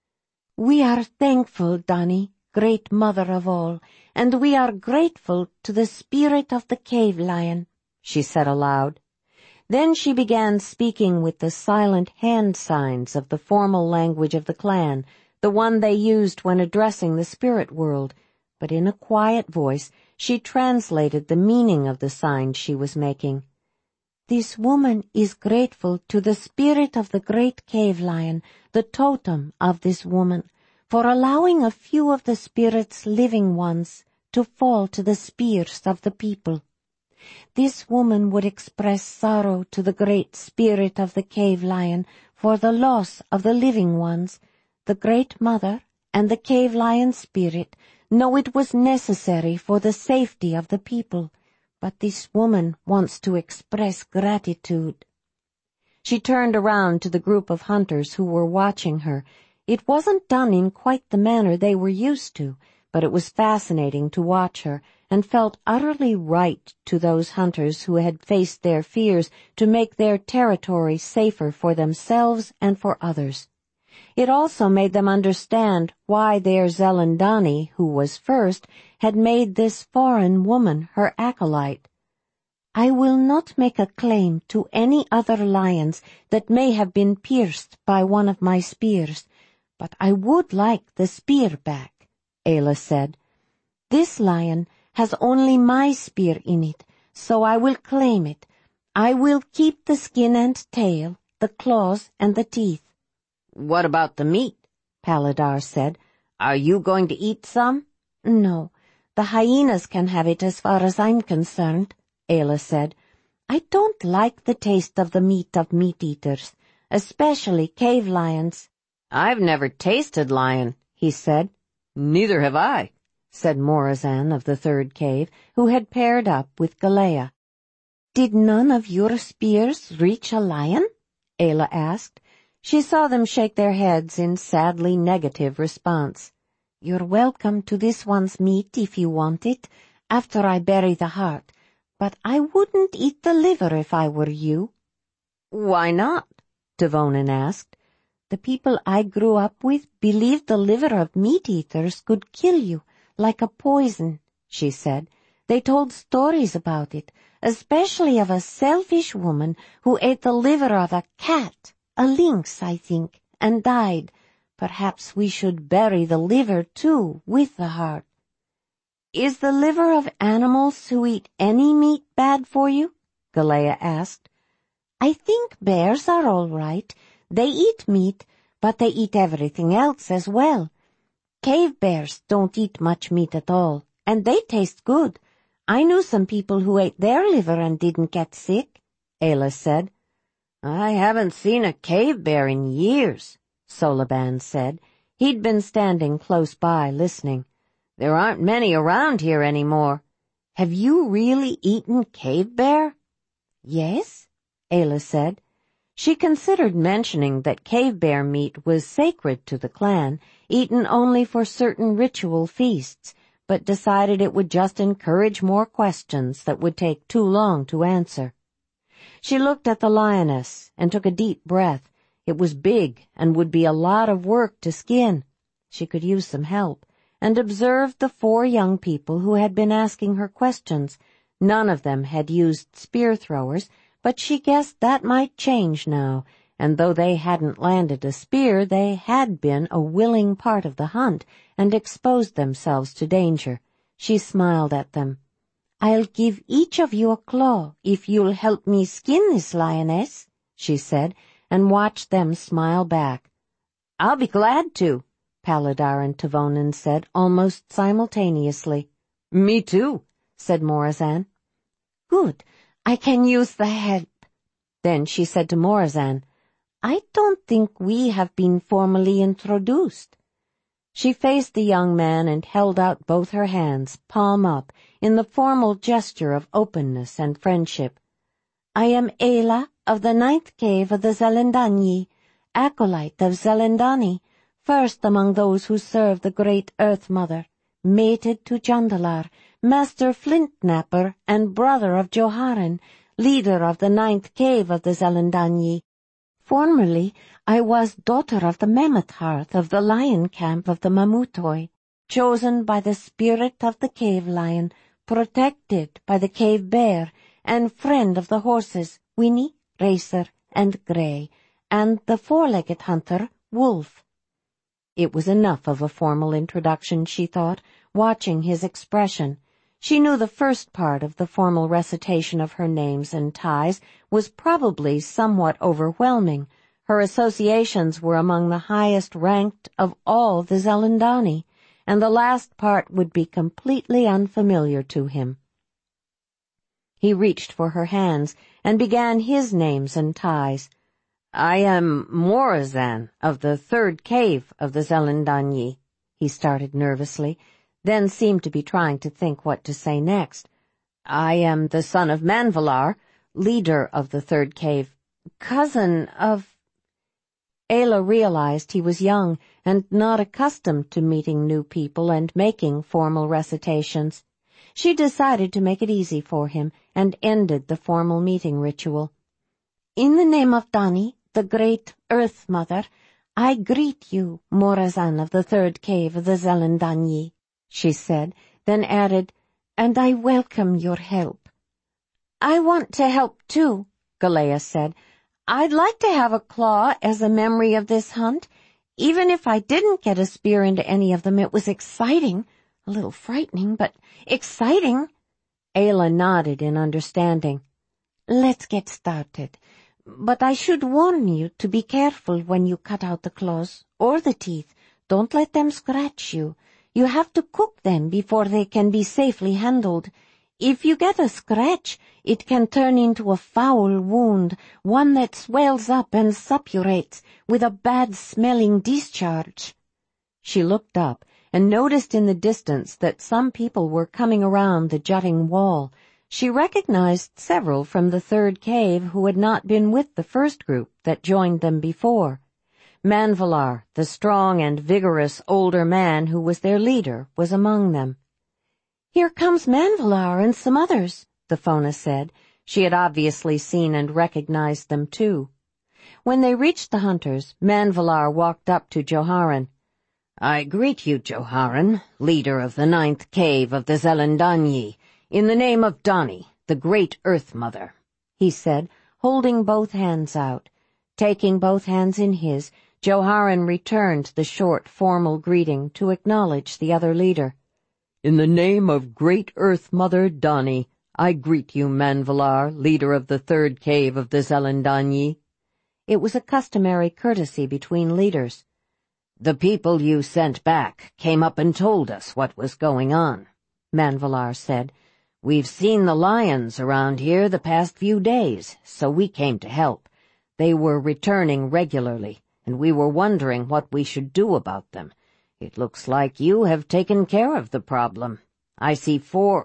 "We are thankful, Dani, great mother of all, and we are grateful to the spirit of the cave lion," she said aloud. Then she began speaking with the silent hand signs of the formal language of the clan, the one they used when addressing the spirit world, but in a quiet voice she translated the meaning of the signs she was making. "This woman is grateful to the spirit of the great cave lion, the totem of this woman, for allowing a few of the spirit's living ones to fall to the spears of the people. This woman would express sorrow to the great spirit of the cave lion for the loss of the living ones. The great mother and the cave lion spirit know it was necessary for the safety of the people, but this woman wants to express gratitude." She turned around to the group of hunters who were watching her. It wasn't done in quite the manner they were used to, but it was fascinating to watch her, and felt utterly right to those hunters who had faced their fears to make their territory safer for themselves and for others. It also made them understand why their Zelendani, who was first, had made this foreign woman her acolyte. I will not make a claim to any other lions that may have been pierced by one of my spears, but I would like the spear back, Ayla said. This lion has only my spear in it, so I will claim it. I will keep the skin and tail, the claws and the teeth. What about the meat? Paladar said. Are you going to eat some? No, the hyenas can have it as far as I'm concerned, Ayla said. I don't like the taste of the meat of meat-eaters, especially cave lions. I've never tasted lion, he said. Neither have I, said Morazan of the third cave, who had paired up with Galea. Did none of your spears reach a lion? Ayla asked. She saw them shake their heads in sadly negative response. You're welcome to this one's meat if you want it, after I bury the heart, but I wouldn't eat the liver if I were you. Why not? Devonin asked. The people I grew up with believed the liver of meat-eaters could kill you, like a poison, she said. They told stories about it, especially of a selfish woman who ate the liver of a cat, a lynx, I think, and died. Perhaps we should bury the liver, too, with the heart. Is the liver of animals who eat any meat bad for you? Galea asked. I think bears are all right. They eat meat, but they eat everything else as well. Cave bears don't eat much meat at all, and they taste good. I knew some people who ate their liver and didn't get sick, Ayla said. I haven't seen a cave bear in years, Solaban said. He'd been standing close by listening. There aren't many around here anymore. Have you really eaten cave bear? Yes, Ayla said. She considered mentioning that cave bear meat was sacred to the clan, eaten only for certain ritual feasts, but decided it would just encourage more questions that would take too long to answer. She looked at the lioness and took a deep breath. It was big and would be a lot of work to skin. She could use some help, and observed the 4 young people who had been asking her questions. None of them had used spear throwers, but she guessed that might change now, and though they hadn't landed a spear, they had been a willing part of the hunt and exposed themselves to danger. She smiled at them. I'll give each of you a claw if you'll help me skin this lioness, she said, and watched them smile back. I'll be glad to, Paladar and Devonin said almost simultaneously. Me too, said Morazan. Good. I can use the help. Then she said to Morazan, I don't think we have been formally introduced. She faced the young man and held out both her hands, palm up, in the formal gesture of openness and friendship. I am Ayla of the 9th cave of the Zelendani, acolyte of Zelendani, first among those who serve the great Earth Mother, mated to Jandalar, Master Flint-Knapper and brother of Joharen, leader of the 9th cave of the Zelendani. Formerly, I was daughter of the Mammoth Hearth of the lion camp of the Mamutoi, chosen by the spirit of the cave lion, protected by the cave bear, and friend of the horses, Winnie, Racer, and Grey, and the 4-legged hunter, Wolf. It was enough of a formal introduction, she thought, watching his expression. She knew the first part of the formal recitation of her names and ties was probably somewhat overwhelming. Her associations were among the highest ranked of all the Zelendani, and the last part would be completely unfamiliar to him. He reached for her hands and began his names and ties. I am Morazan of the 3rd cave of the Zelendani, he started nervously, then seemed to be trying to think what to say next. I am the son of Manvalar, leader of the 3rd cave, cousin of... Ayla realized he was young and not accustomed to meeting new people and making formal recitations. She decided to make it easy for him and ended the formal meeting ritual. In the name of Dani, the great Earth Mother, I greet you, Morazan of the 3rd cave of the Zelendani, she said, then added, and I welcome your help. I want to help too, Galea said. I'd like to have a claw as a memory of this hunt. Even if I didn't get a spear into any of them, it was exciting. A little frightening, but exciting. Ayla nodded in understanding. Let's get started. But I should warn you to be careful when you cut out the claws or the teeth. Don't let them scratch you. You have to cook them before they can be safely handled. If you get a scratch, it can turn into a foul wound, one that swells up and suppurates with a bad-smelling discharge. She looked up and noticed in the distance that some people were coming around the jutting wall. She recognized several from the third cave who had not been with the first group that joined them before. Manvalar, the strong and vigorous older man who was their leader, was among them. Here comes Manvalar and some others, the Fona said. She had obviously seen and recognized them too. When they reached the hunters, Manvalar walked up to Joharan. I greet you, Joharan, leader of the 9th cave of the Zelendanyi, in the name of Dani, the great Earth Mother, he said, holding both hands out. Taking both hands in his, Joharan returned the short, formal greeting to acknowledge the other leader. In the name of great Earth Mother Dani, I greet you, Manvalar, leader of the 3rd cave of the Zelendanyi. It was a customary courtesy between leaders. The people you sent back came up and told us what was going on, Manvalar said. We've seen the lions around here the past few days, so we came to help. They were returning regularly, and we were wondering what we should do about them. It looks like you have taken care of the problem. I see 5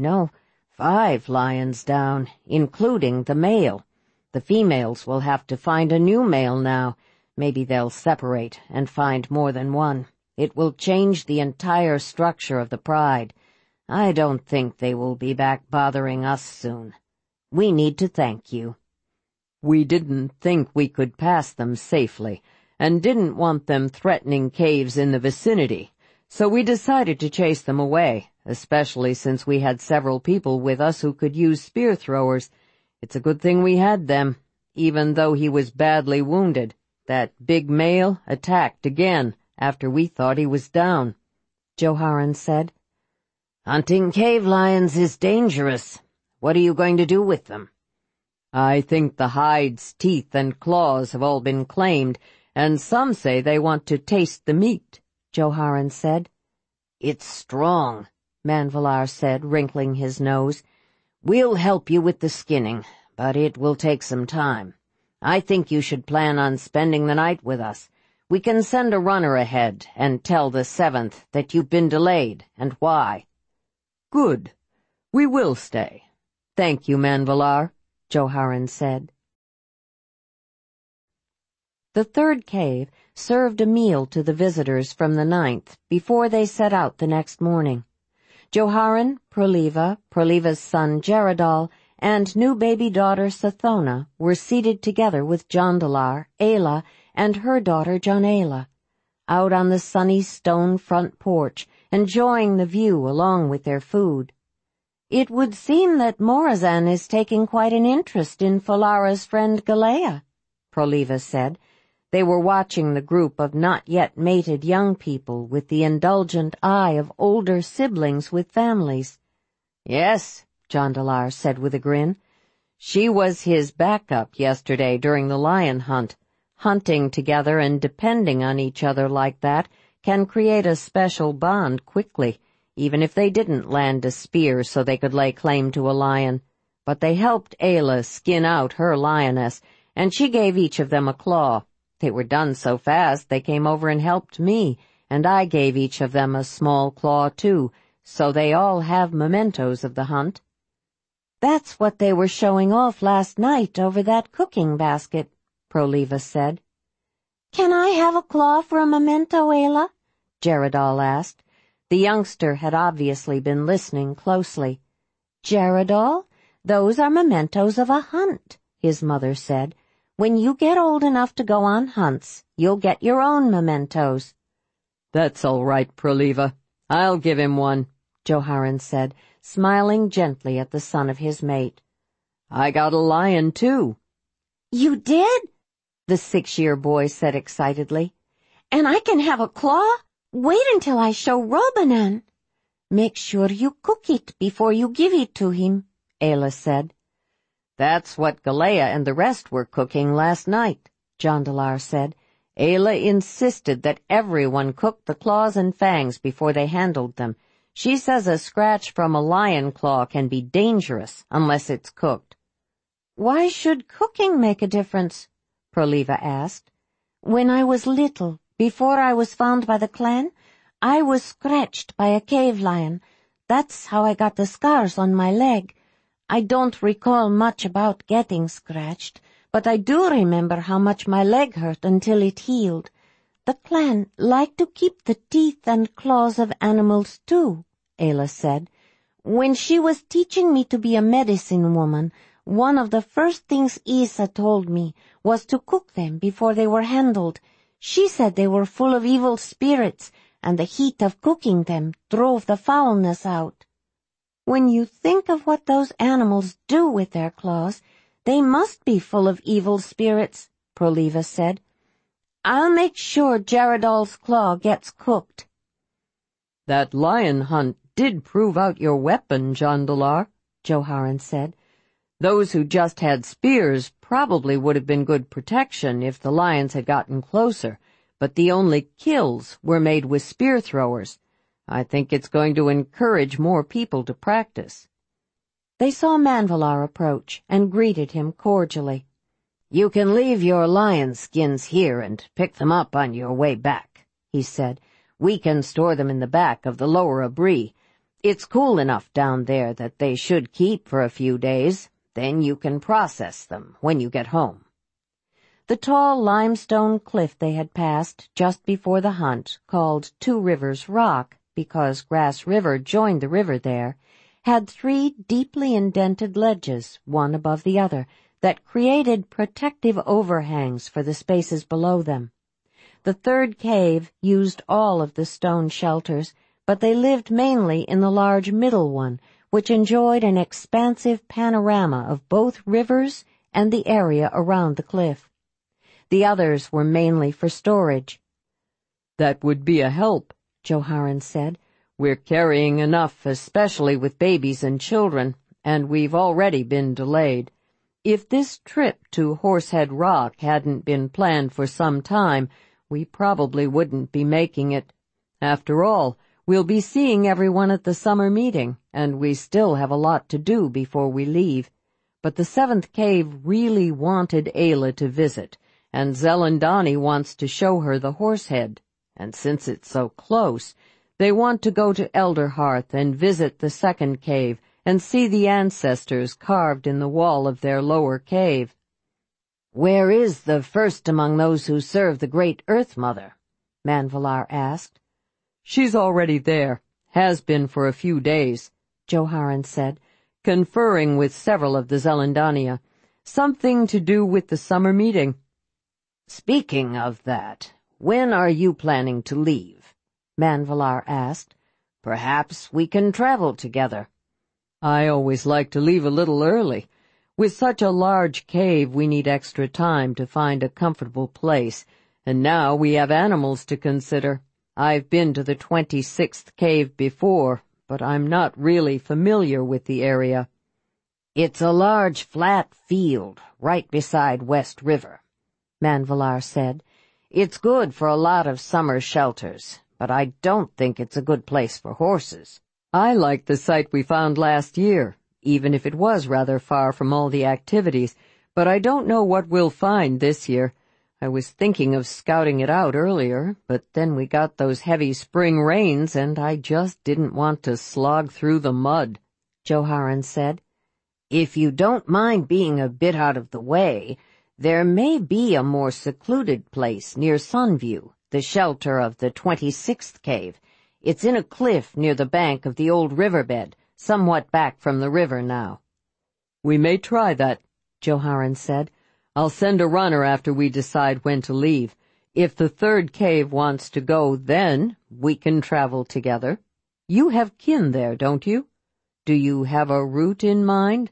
lions down, including the male. The females will have to find a new male now. Maybe they'll separate and find more than one. It will change the entire structure of the pride. I don't think they will be back bothering us soon. We need to thank you. We didn't think we could pass them safely, and didn't want them threatening caves in the vicinity, so we decided to chase them away, especially since we had several people with us who could use spear throwers. It's a good thing we had them, even though he was badly wounded. That big male attacked again after we thought he was down, Joharan said. Hunting cave lions is dangerous. What are you going to do with them? I think the hides, teeth, and claws have all been claimed, and some say they want to taste the meat, Joharan said. It's strong, Manvalar said, wrinkling his nose. We'll help you with the skinning, but it will take some time. I think you should plan on spending the night with us. We can send a runner ahead and tell the 7th that you've been delayed and why. Good. We will stay. Thank you, Manvalar, Joharan said. The 3rd cave served a meal to the visitors from the 9th before they set out the next morning. Joharan, Proliva's son Jaredal, and new baby daughter Sathona were seated together with Jondalar, Ayla, and her daughter Jonayla, out on the sunny stone front porch, enjoying the view along with their food. It would seem that Morazan is taking quite an interest in Folara's friend Galea, Proliva said. They were watching the group of not yet mated young people with the indulgent eye of older siblings with families. Yes, Jondalar said with a grin. She was his backup yesterday during the lion hunt. Hunting together and depending on each other like that can create a special bond quickly, even if they didn't land a spear so they could lay claim to a lion. But they helped Ayla skin out her lioness, and she gave each of them a claw. They were done so fast they came over and helped me, and I gave each of them a small claw too, so they all have mementos of the hunt. That's what they were showing off last night over that cooking basket, Proliva said. Can I have a claw for a memento, Ayla? Jaredal asked. The youngster had obviously been listening closely. Jaredal, those are mementos of a hunt, his mother said. When you get old enough to go on hunts, you'll get your own mementos. That's all right, Proliva. I'll give him one, Joharan said, smiling gently at the son of his mate. I got a lion, too." "You did?" the 6-year boy said excitedly. "And I can have a claw? Wait until I show Robanan." "Make sure you cook it before you give it to him," Ayla said. "That's what Galea and the rest were cooking last night," Jondalar said. "Ayla insisted that everyone cook the claws and fangs before they handled them. She says a scratch from a lion claw can be dangerous unless it's cooked." "Why should cooking make a difference?" Proliva asked. "When I was little, before I was found by the clan, I was scratched by a cave lion. That's how I got the scars on my leg. I don't recall much about getting scratched, but I do remember how much my leg hurt until it healed. The clan liked to keep the teeth and claws of animals too," Ayla said. "When she was teaching me to be a medicine woman, one of the first things Isa told me was to cook them before they were handled. She said they were full of evil spirits, and the heat of cooking them drove the foulness out." "When you think of what those animals do with their claws, they must be full of evil spirits," Proliva said. "I'll make sure Jaredal's claw gets cooked." "That lion hunt did prove out your weapon, Jondalar," Joharen said. "Those who just had spears probably would have been good protection if the lions had gotten closer, but the only kills were made with spear throwers. I think it's going to encourage more people to practice." They saw Manvalar approach and greeted him cordially. "You can leave your lion skins here and pick them up on your way back," he said. "We can store them in the back of the lower abri. It's cool enough down there that they should keep for a few days. Then you can process them when you get home." The tall limestone cliff they had passed just before the hunt, called Two Rivers Rock because Grass River joined the river there, had 3 deeply indented ledges, one above the other, that created protective overhangs for the spaces below them. The 3rd cave used all of the stone shelters, but they lived mainly in the large middle one, which enjoyed an expansive panorama of both rivers and the area around the cliff. The others were mainly for storage. "That would be a help," Joharen said. "We're carrying enough, especially with babies and children, and we've already been delayed. If this trip to Horsehead Rock hadn't been planned for some time, we probably wouldn't be making it. After all, we'll be seeing everyone at the summer meeting, and we still have a lot to do before we leave. But the 7th cave really wanted Ayla to visit, and Zelendani wants to show her the Horsehead, and since it's so close, they want to go to Elderhearth and visit the 2nd cave and see the ancestors carved in the wall of their lower cave." "Where is the first among those who serve the great Earth Mother?" Manvalar asked. "She's already there, has been for a few days," Joharen said, "conferring with several of the Zelendania. Something to do with the summer meeting." "Speaking of that, when are you planning to leave?" Manvalar asked. "Perhaps we can travel together." "I always like to leave a little early. With such a large cave, we need extra time to find a comfortable place, and now we have animals to consider. I've been to the 26th cave before, but I'm not really familiar with the area." "It's a large flat field right beside West River," Manvalar said. "It's good for a lot of summer shelters, but I don't think it's a good place for horses." "I like the site we found last year, even if it was rather far from all the activities, but I don't know what we'll find this year. I was thinking of scouting it out earlier, but then we got those heavy spring rains and I just didn't want to slog through the mud," Joharen said. "If you don't mind being a bit out of the way, there may be a more secluded place near Sunview, the shelter of the 26th cave. It's in a cliff near the bank of the old riverbed, somewhat back from the river now." "We may try that," Joharen said. "I'll send a runner after we decide when to leave. If the 3rd cave wants to go then, we can travel together. You have kin there, don't you? Do you have a route in mind?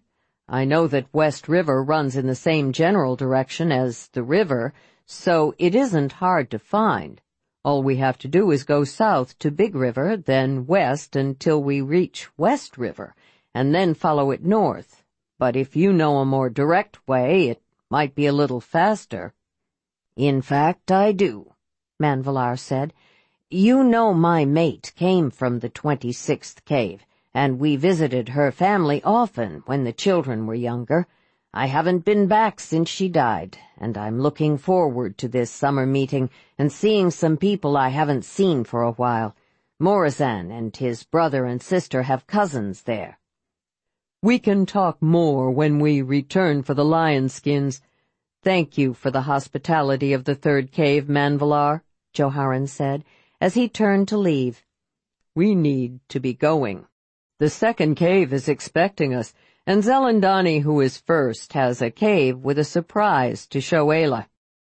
I know that West River runs in the same general direction as the river, so it isn't hard to find. All we have to do is go south to Big River, then west until we reach West River, and then follow it north. But if you know a more direct way, it might be a little faster." "In fact, I do," Manvalar said. "You know my mate came from the 26th cave, and we visited her family often when the children were younger. I haven't been back since she died, and I'm looking forward to this summer meeting and seeing some people I haven't seen for a while. Morazan and his brother and sister have cousins there." "We can talk more when we return for the lion skins. Thank you for the hospitality of the third cave, Manvalar," Joharen said, as he turned to leave. "We need to be going. The second cave is expecting us, and Zelendani, who is first, has a cave with a surprise to show Ayla."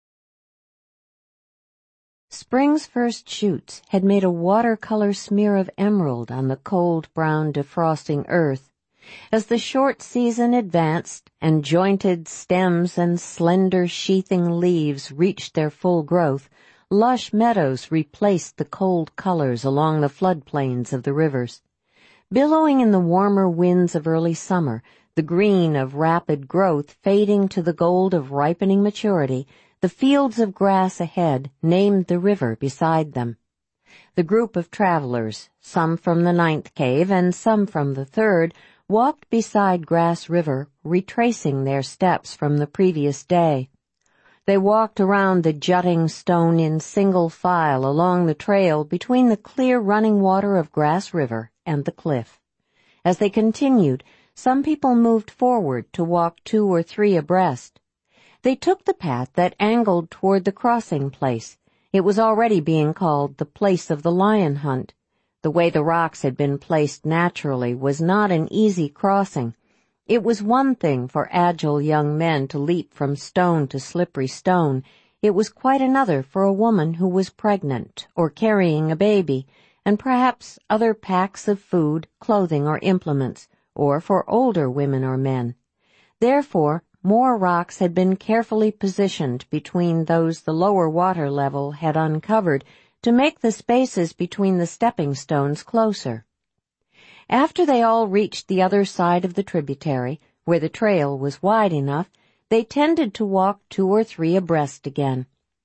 Spring's first shoots had made a watercolor smear of emerald on the cold brown defrosting earth. As the short season advanced and jointed stems and slender sheathing leaves reached their full growth, lush meadows replaced the cold colors along the floodplains of the rivers. Billowing in the warmer winds of early summer, the green of rapid growth fading to the gold of ripening maturity, the fields of grass ahead named the river beside them. The group of travelers, some from the 9th cave and some from the 3rd, walked beside Grass River, retracing their steps from the previous day. They walked around the jutting stone in single file along the trail between the clear running water of Grass River and the cliff. As they continued, some people moved forward to walk 2 or 3 abreast. They took the path that angled toward the crossing place. It was already being called the place of the lion hunt. The way the rocks had been placed naturally was not an easy crossing. It was one thing for agile young men to leap from stone to slippery stone. It was quite another for a woman who was pregnant or carrying a baby, and perhaps other packs of food, clothing, or implements, or for older women or men. Therefore, more rocks had been carefully positioned between those the lower water level had uncovered to make the spaces between the stepping stones closer. After they all reached the other side of the tributary, where the trail was wide enough, they tended to walk 2 or 3 abreast again.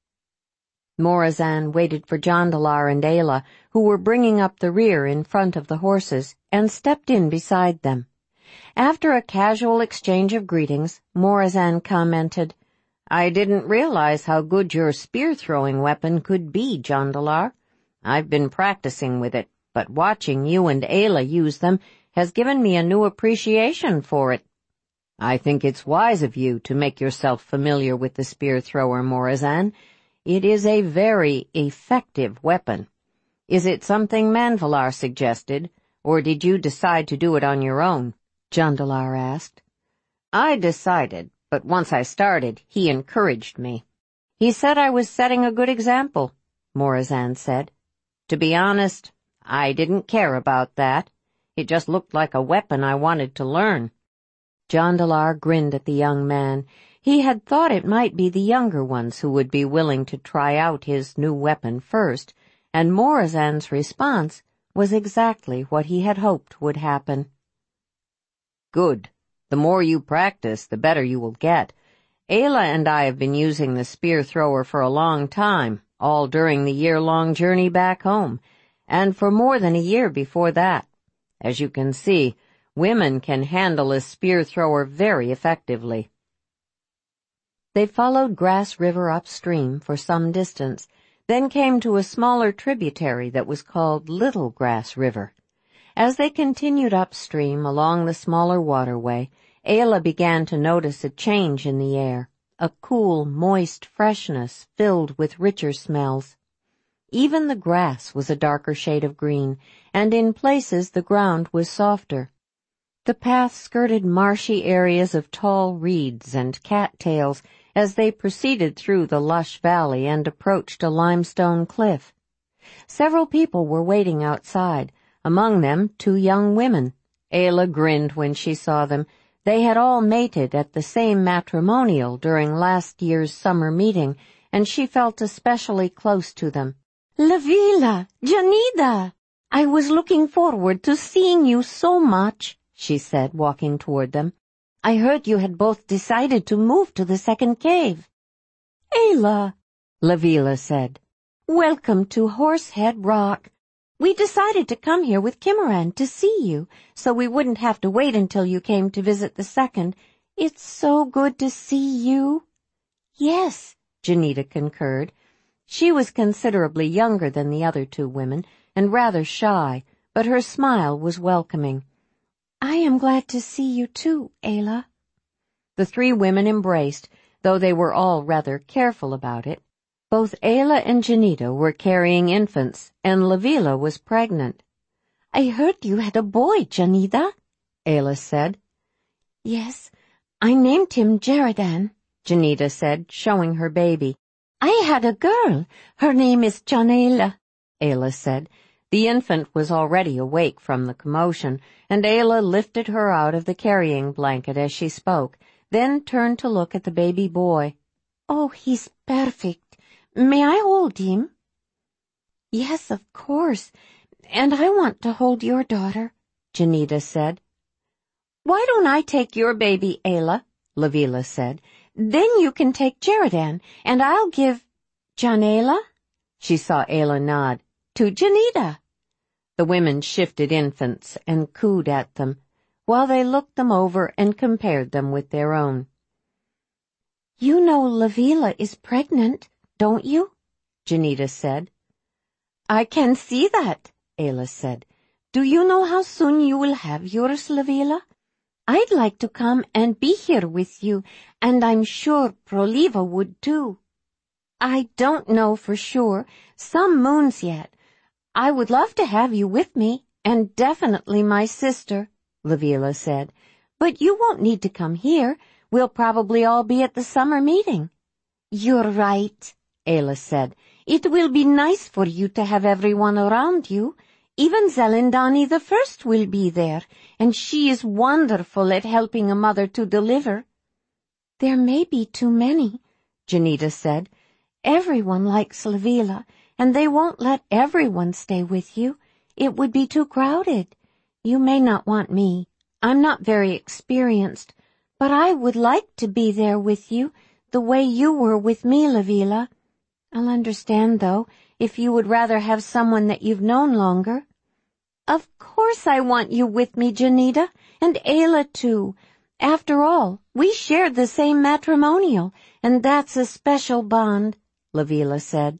Morazan waited for Jandalar and Ayla, who were bringing up the rear in front of the horses, and stepped in beside them. After a casual exchange of greetings, Morazan commented, "I didn't realize how good your spear-throwing weapon could be, Jandalar. I've been practicing with it, but watching you and Ayla use them has given me a new appreciation for it." "I think it's wise of you to make yourself familiar with the spear-thrower, Morazan. It is a very effective weapon. Is it something Manvalar suggested, or did you decide to do it on your own?" Jandalar asked. "I decided, but once I started, he encouraged me. He said I was setting a good example," Morazan said. "To be honest, I didn't care about that. It just looked like a weapon I wanted to learn." Jandalar grinned at the young man. He had thought it might be the younger ones who would be willing to try out his new weapon first, and Morazan's response was exactly what he had hoped would happen. "Good. The more you practice, the better you will get. Ayla and I have been using the spear thrower for a long time, all during the year-long journey back home, and for more than a year before that. As you can see, women can handle a spear thrower very effectively." They followed Grass River upstream for some distance, then came to a smaller tributary that was called Little Grass River. As they continued upstream along the smaller waterway, Ayla began to notice a change in the air, a cool, moist freshness filled with richer smells. Even the grass was a darker shade of green, and in places the ground was softer. The path skirted marshy areas of tall reeds and cattails as they proceeded through the lush valley and approached a limestone cliff. Several people were waiting outside, among them 2 young women. Ayla grinned when she saw them. They had all mated at the same matrimonial during last year's summer meeting, and she felt especially close to them. Lavila, Janida, I was looking forward to seeing you so much, she said, walking toward them. I heard you had both decided to move to the second cave. Ayla, Lavila said, welcome to Horsehead Rock. We decided to come here with Kimaran to see you, so we wouldn't have to wait until you came to visit the second. It's so good to see you. Yes, Janita concurred. She was considerably younger than the other two women, and rather shy, but her smile was welcoming. I am glad to see you too, Ayla. The three women embraced, though they were all rather careful about it. Both Ayla and Janita were carrying infants, and Lavila was pregnant. I heard you had a boy, Janita, Ayla said. Yes, I named him Jeridan, Janita said, showing her baby. I had a girl. Her name is Janela, Ayla said. The infant was already awake from the commotion, and Ayla lifted her out of the carrying blanket as she spoke, then turned to look at the baby boy. Oh, he's perfect. May I hold him? Yes, of course. And I want to hold your daughter, Janita said. Why don't I take your baby, Ayla? Lavila said. Then you can take Jeridan, and I'll give Janela? She saw Ayla nod. To Janita. The women shifted infants and cooed at them, while they looked them over and compared them with their own. You know Lavila is pregnant, don't you? Janita said. I can see that, Ayla said. Do you know how soon you will have yours, Lavila? I'd like to come and be here with you, and I'm sure Proliva would too. I don't know for sure. Some moons yet. I would love to have you with me, and definitely my sister, Lavila said. But you won't need to come here. We'll probably all be at the summer meeting. You're right, Ayla said. It will be nice for you to have everyone around you. Even Zelindani the First will be there, and she is wonderful at helping a mother to deliver. There may be too many, Janita said. Everyone likes Lavila, and they won't let everyone stay with you. It would be too crowded. You may not want me. I'm not very experienced, but I would like to be there with you, the way you were with me, Lavila. I'll understand, though, if you would rather have someone that you've known longer. Of course I want you with me, Janita, and Ayla too. After all, we shared the same matrimonial, and that's a special bond, Lavila said.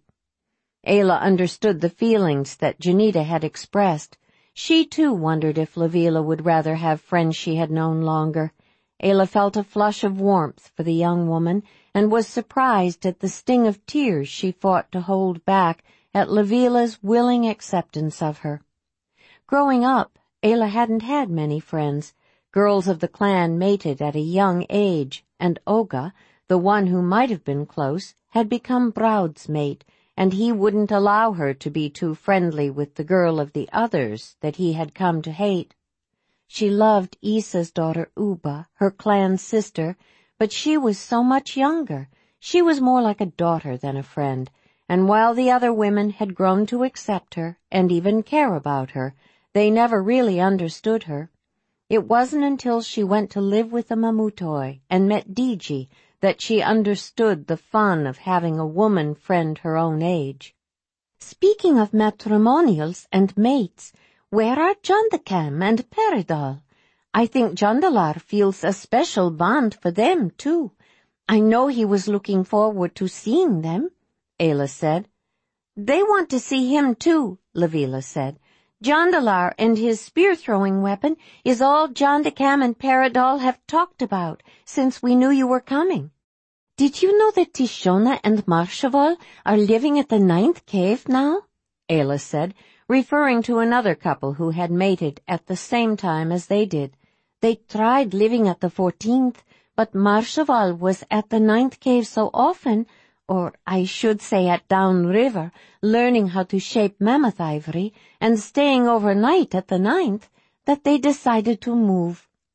Ayla understood the feelings that Janita had expressed. She too wondered if Lavila would rather have friends she had known longer. Ayla felt a flush of warmth for the young woman, and was surprised at the sting of tears she fought to hold back at Lavila's willing acceptance of her. Growing up, Ayla hadn't had many friends. Girls of the clan mated at a young age, and Oga, the one who might have been close, had become Broud's mate, and he wouldn't allow her to be too friendly with the girl of the others that he had come to hate. She loved Isa's daughter Uba, her clan sister, but she was so much younger. She was more like a daughter than a friend, and while the other women had grown to accept her and even care about her, they never really understood her. It wasn't until she went to live with the Mamutoi and met Diji that she understood the fun of having a woman friend her own age. Speaking of matrimonials and mates, where are Jondakam and Peridal? I think Jondalar feels a special bond for them, too. I know he was looking forward to seeing them, Ayla said. They want to see him, too, Lavila said. Jondalar and his spear-throwing weapon is all Jondakam and Peridal have talked about since we knew you were coming. Did you know that Tishona and Marshaval are living at the 9th cave now? Ayla said, referring to another couple who had mated at the same time as they did. They tried living at the 14th, but Marshaval was at the 9th cave so often, or I should say at Down River, learning how to shape mammoth ivory and staying overnight at the 9th, that they decided to move.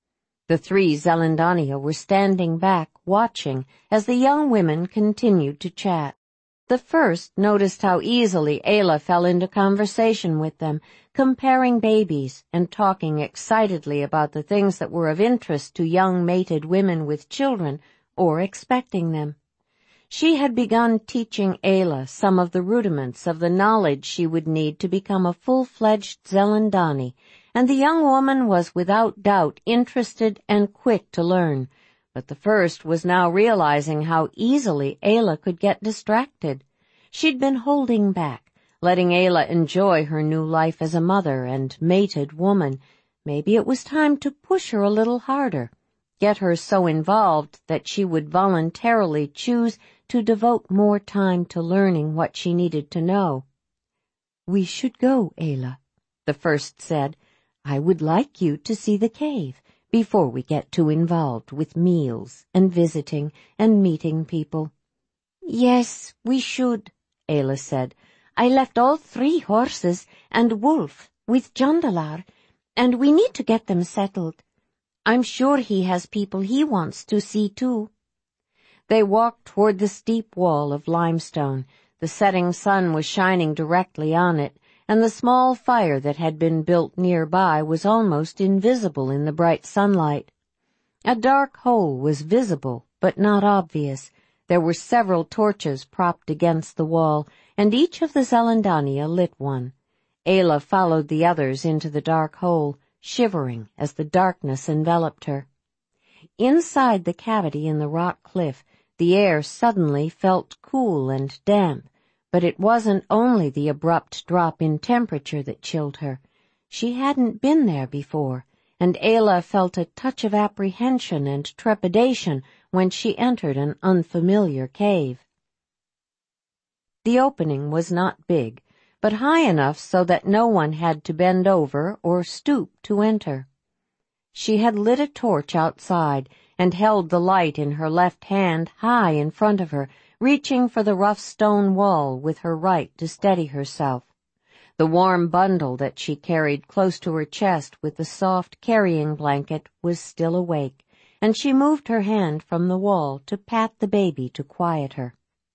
The 3 Zelandania were standing back, watching, as the young women continued to chat. The first noticed how easily Ayla fell into conversation with them, comparing babies and talking excitedly about the things that were of interest to young mated women with children or expecting them. She had begun teaching Ayla some of the rudiments of the knowledge she would need to become a full-fledged Zelandani, and the young woman was without doubt interested and quick to learn. But the first was now realizing how easily Ayla could get distracted. She'd been holding back, letting Ayla enjoy her new life as a mother and mated woman. Maybe it was time to push her a little harder, get her so involved that she would voluntarily choose to devote more time to learning what she needed to know. "We should go, Ayla," the first said. "I would like you to see the cave before we get too involved with meals and visiting and meeting people." "Yes, we should," Ayla said. "I left all 3 horses and Wolf with Jondalar, and we need to get them settled. I'm sure he has people he wants to see too." They walked toward the steep wall of limestone. The setting sun was shining directly on it, and the small fire that had been built nearby was almost invisible in the bright sunlight. A dark hole was visible, but not obvious. There were several torches propped against the wall, and each of the Zelandania lit one. Ayla followed the others into the dark hole, shivering as the darkness enveloped her. Inside the cavity in the rock cliff, the air suddenly felt cool and damp. But it wasn't only the abrupt drop in temperature that chilled her. She hadn't been there before, and Ayla felt a touch of apprehension and trepidation when she entered an unfamiliar cave. The opening was not big, but high enough so that no one had to bend over or stoop to enter. She had lit a torch outside and held the light in her left hand high in front of her, reaching for the rough stone wall with her right to steady herself. The warm bundle that she carried close to her chest with the soft carrying blanket was still awake, and she moved her hand from the wall to pat the baby to quiet her.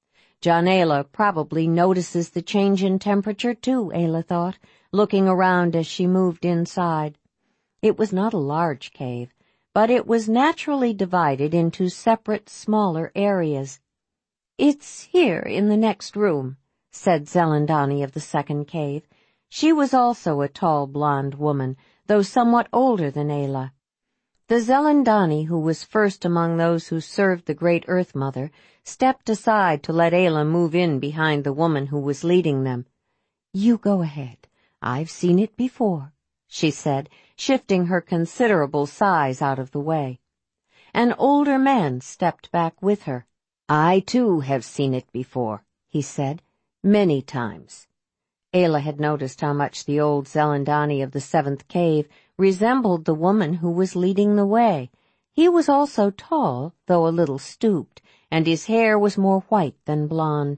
Jondalar probably notices the change in temperature too, Ayla thought, looking around as she moved inside. It was not a large cave, but it was naturally divided into separate, smaller areas. "It's here in the next room," said Zelandani of the second cave. She was also a tall blonde woman, though somewhat older than Ayla. The Zelandani, who was first among those who served the Great Earth Mother, stepped aside to let Ayla move in behind the woman who was leading them. "You go ahead. I've seen it before," she said, shifting her considerable size out of the way. An older man stepped back with her. "I, too, have seen it before," he said, "many times." Ayla had noticed how much the old Zelandani of the 7th cave resembled the woman who was leading the way. He was also tall, though a little stooped, and his hair was more white than blonde.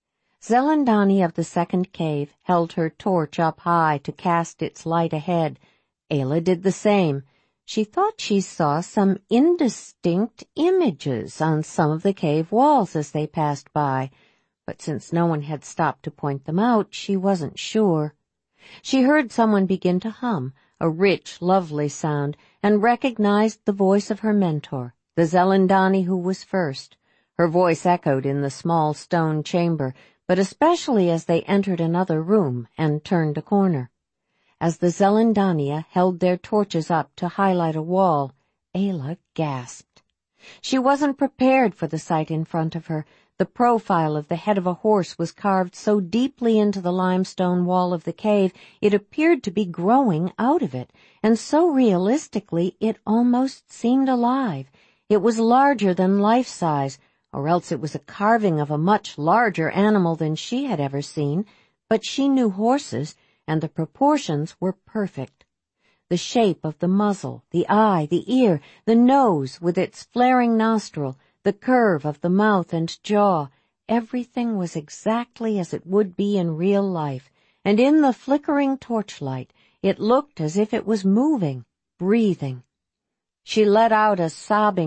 Zelandani of the 2nd cave held her torch up high to cast its light ahead. Ayla did the same. She thought she saw some indistinct images on some of the cave walls as they passed by, but since no one had stopped to point them out, she wasn't sure. She heard someone begin to hum, a rich, lovely sound, and recognized the voice of her mentor, the Zelandani who was first. Her voice echoed in the small stone chamber, but especially as they entered another room and turned a corner. As the Zelandania held their torches up to highlight a wall, Ayla gasped. She wasn't prepared for the sight in front of her. The profile of the head of a horse was carved so deeply into the limestone wall of the cave it appeared to be growing out of it, and so realistically it almost seemed alive. It was larger than life-size, or else it was a carving of a much larger animal than she had ever seen, but she knew horses, and the proportions were perfect. The shape of the muzzle, the eye, the ear, the nose with its flaring nostril, the curve of the mouth and jaw, everything was exactly as it would be in real life, and in the flickering torchlight it looked as if it was moving, breathing. She let out a sobbing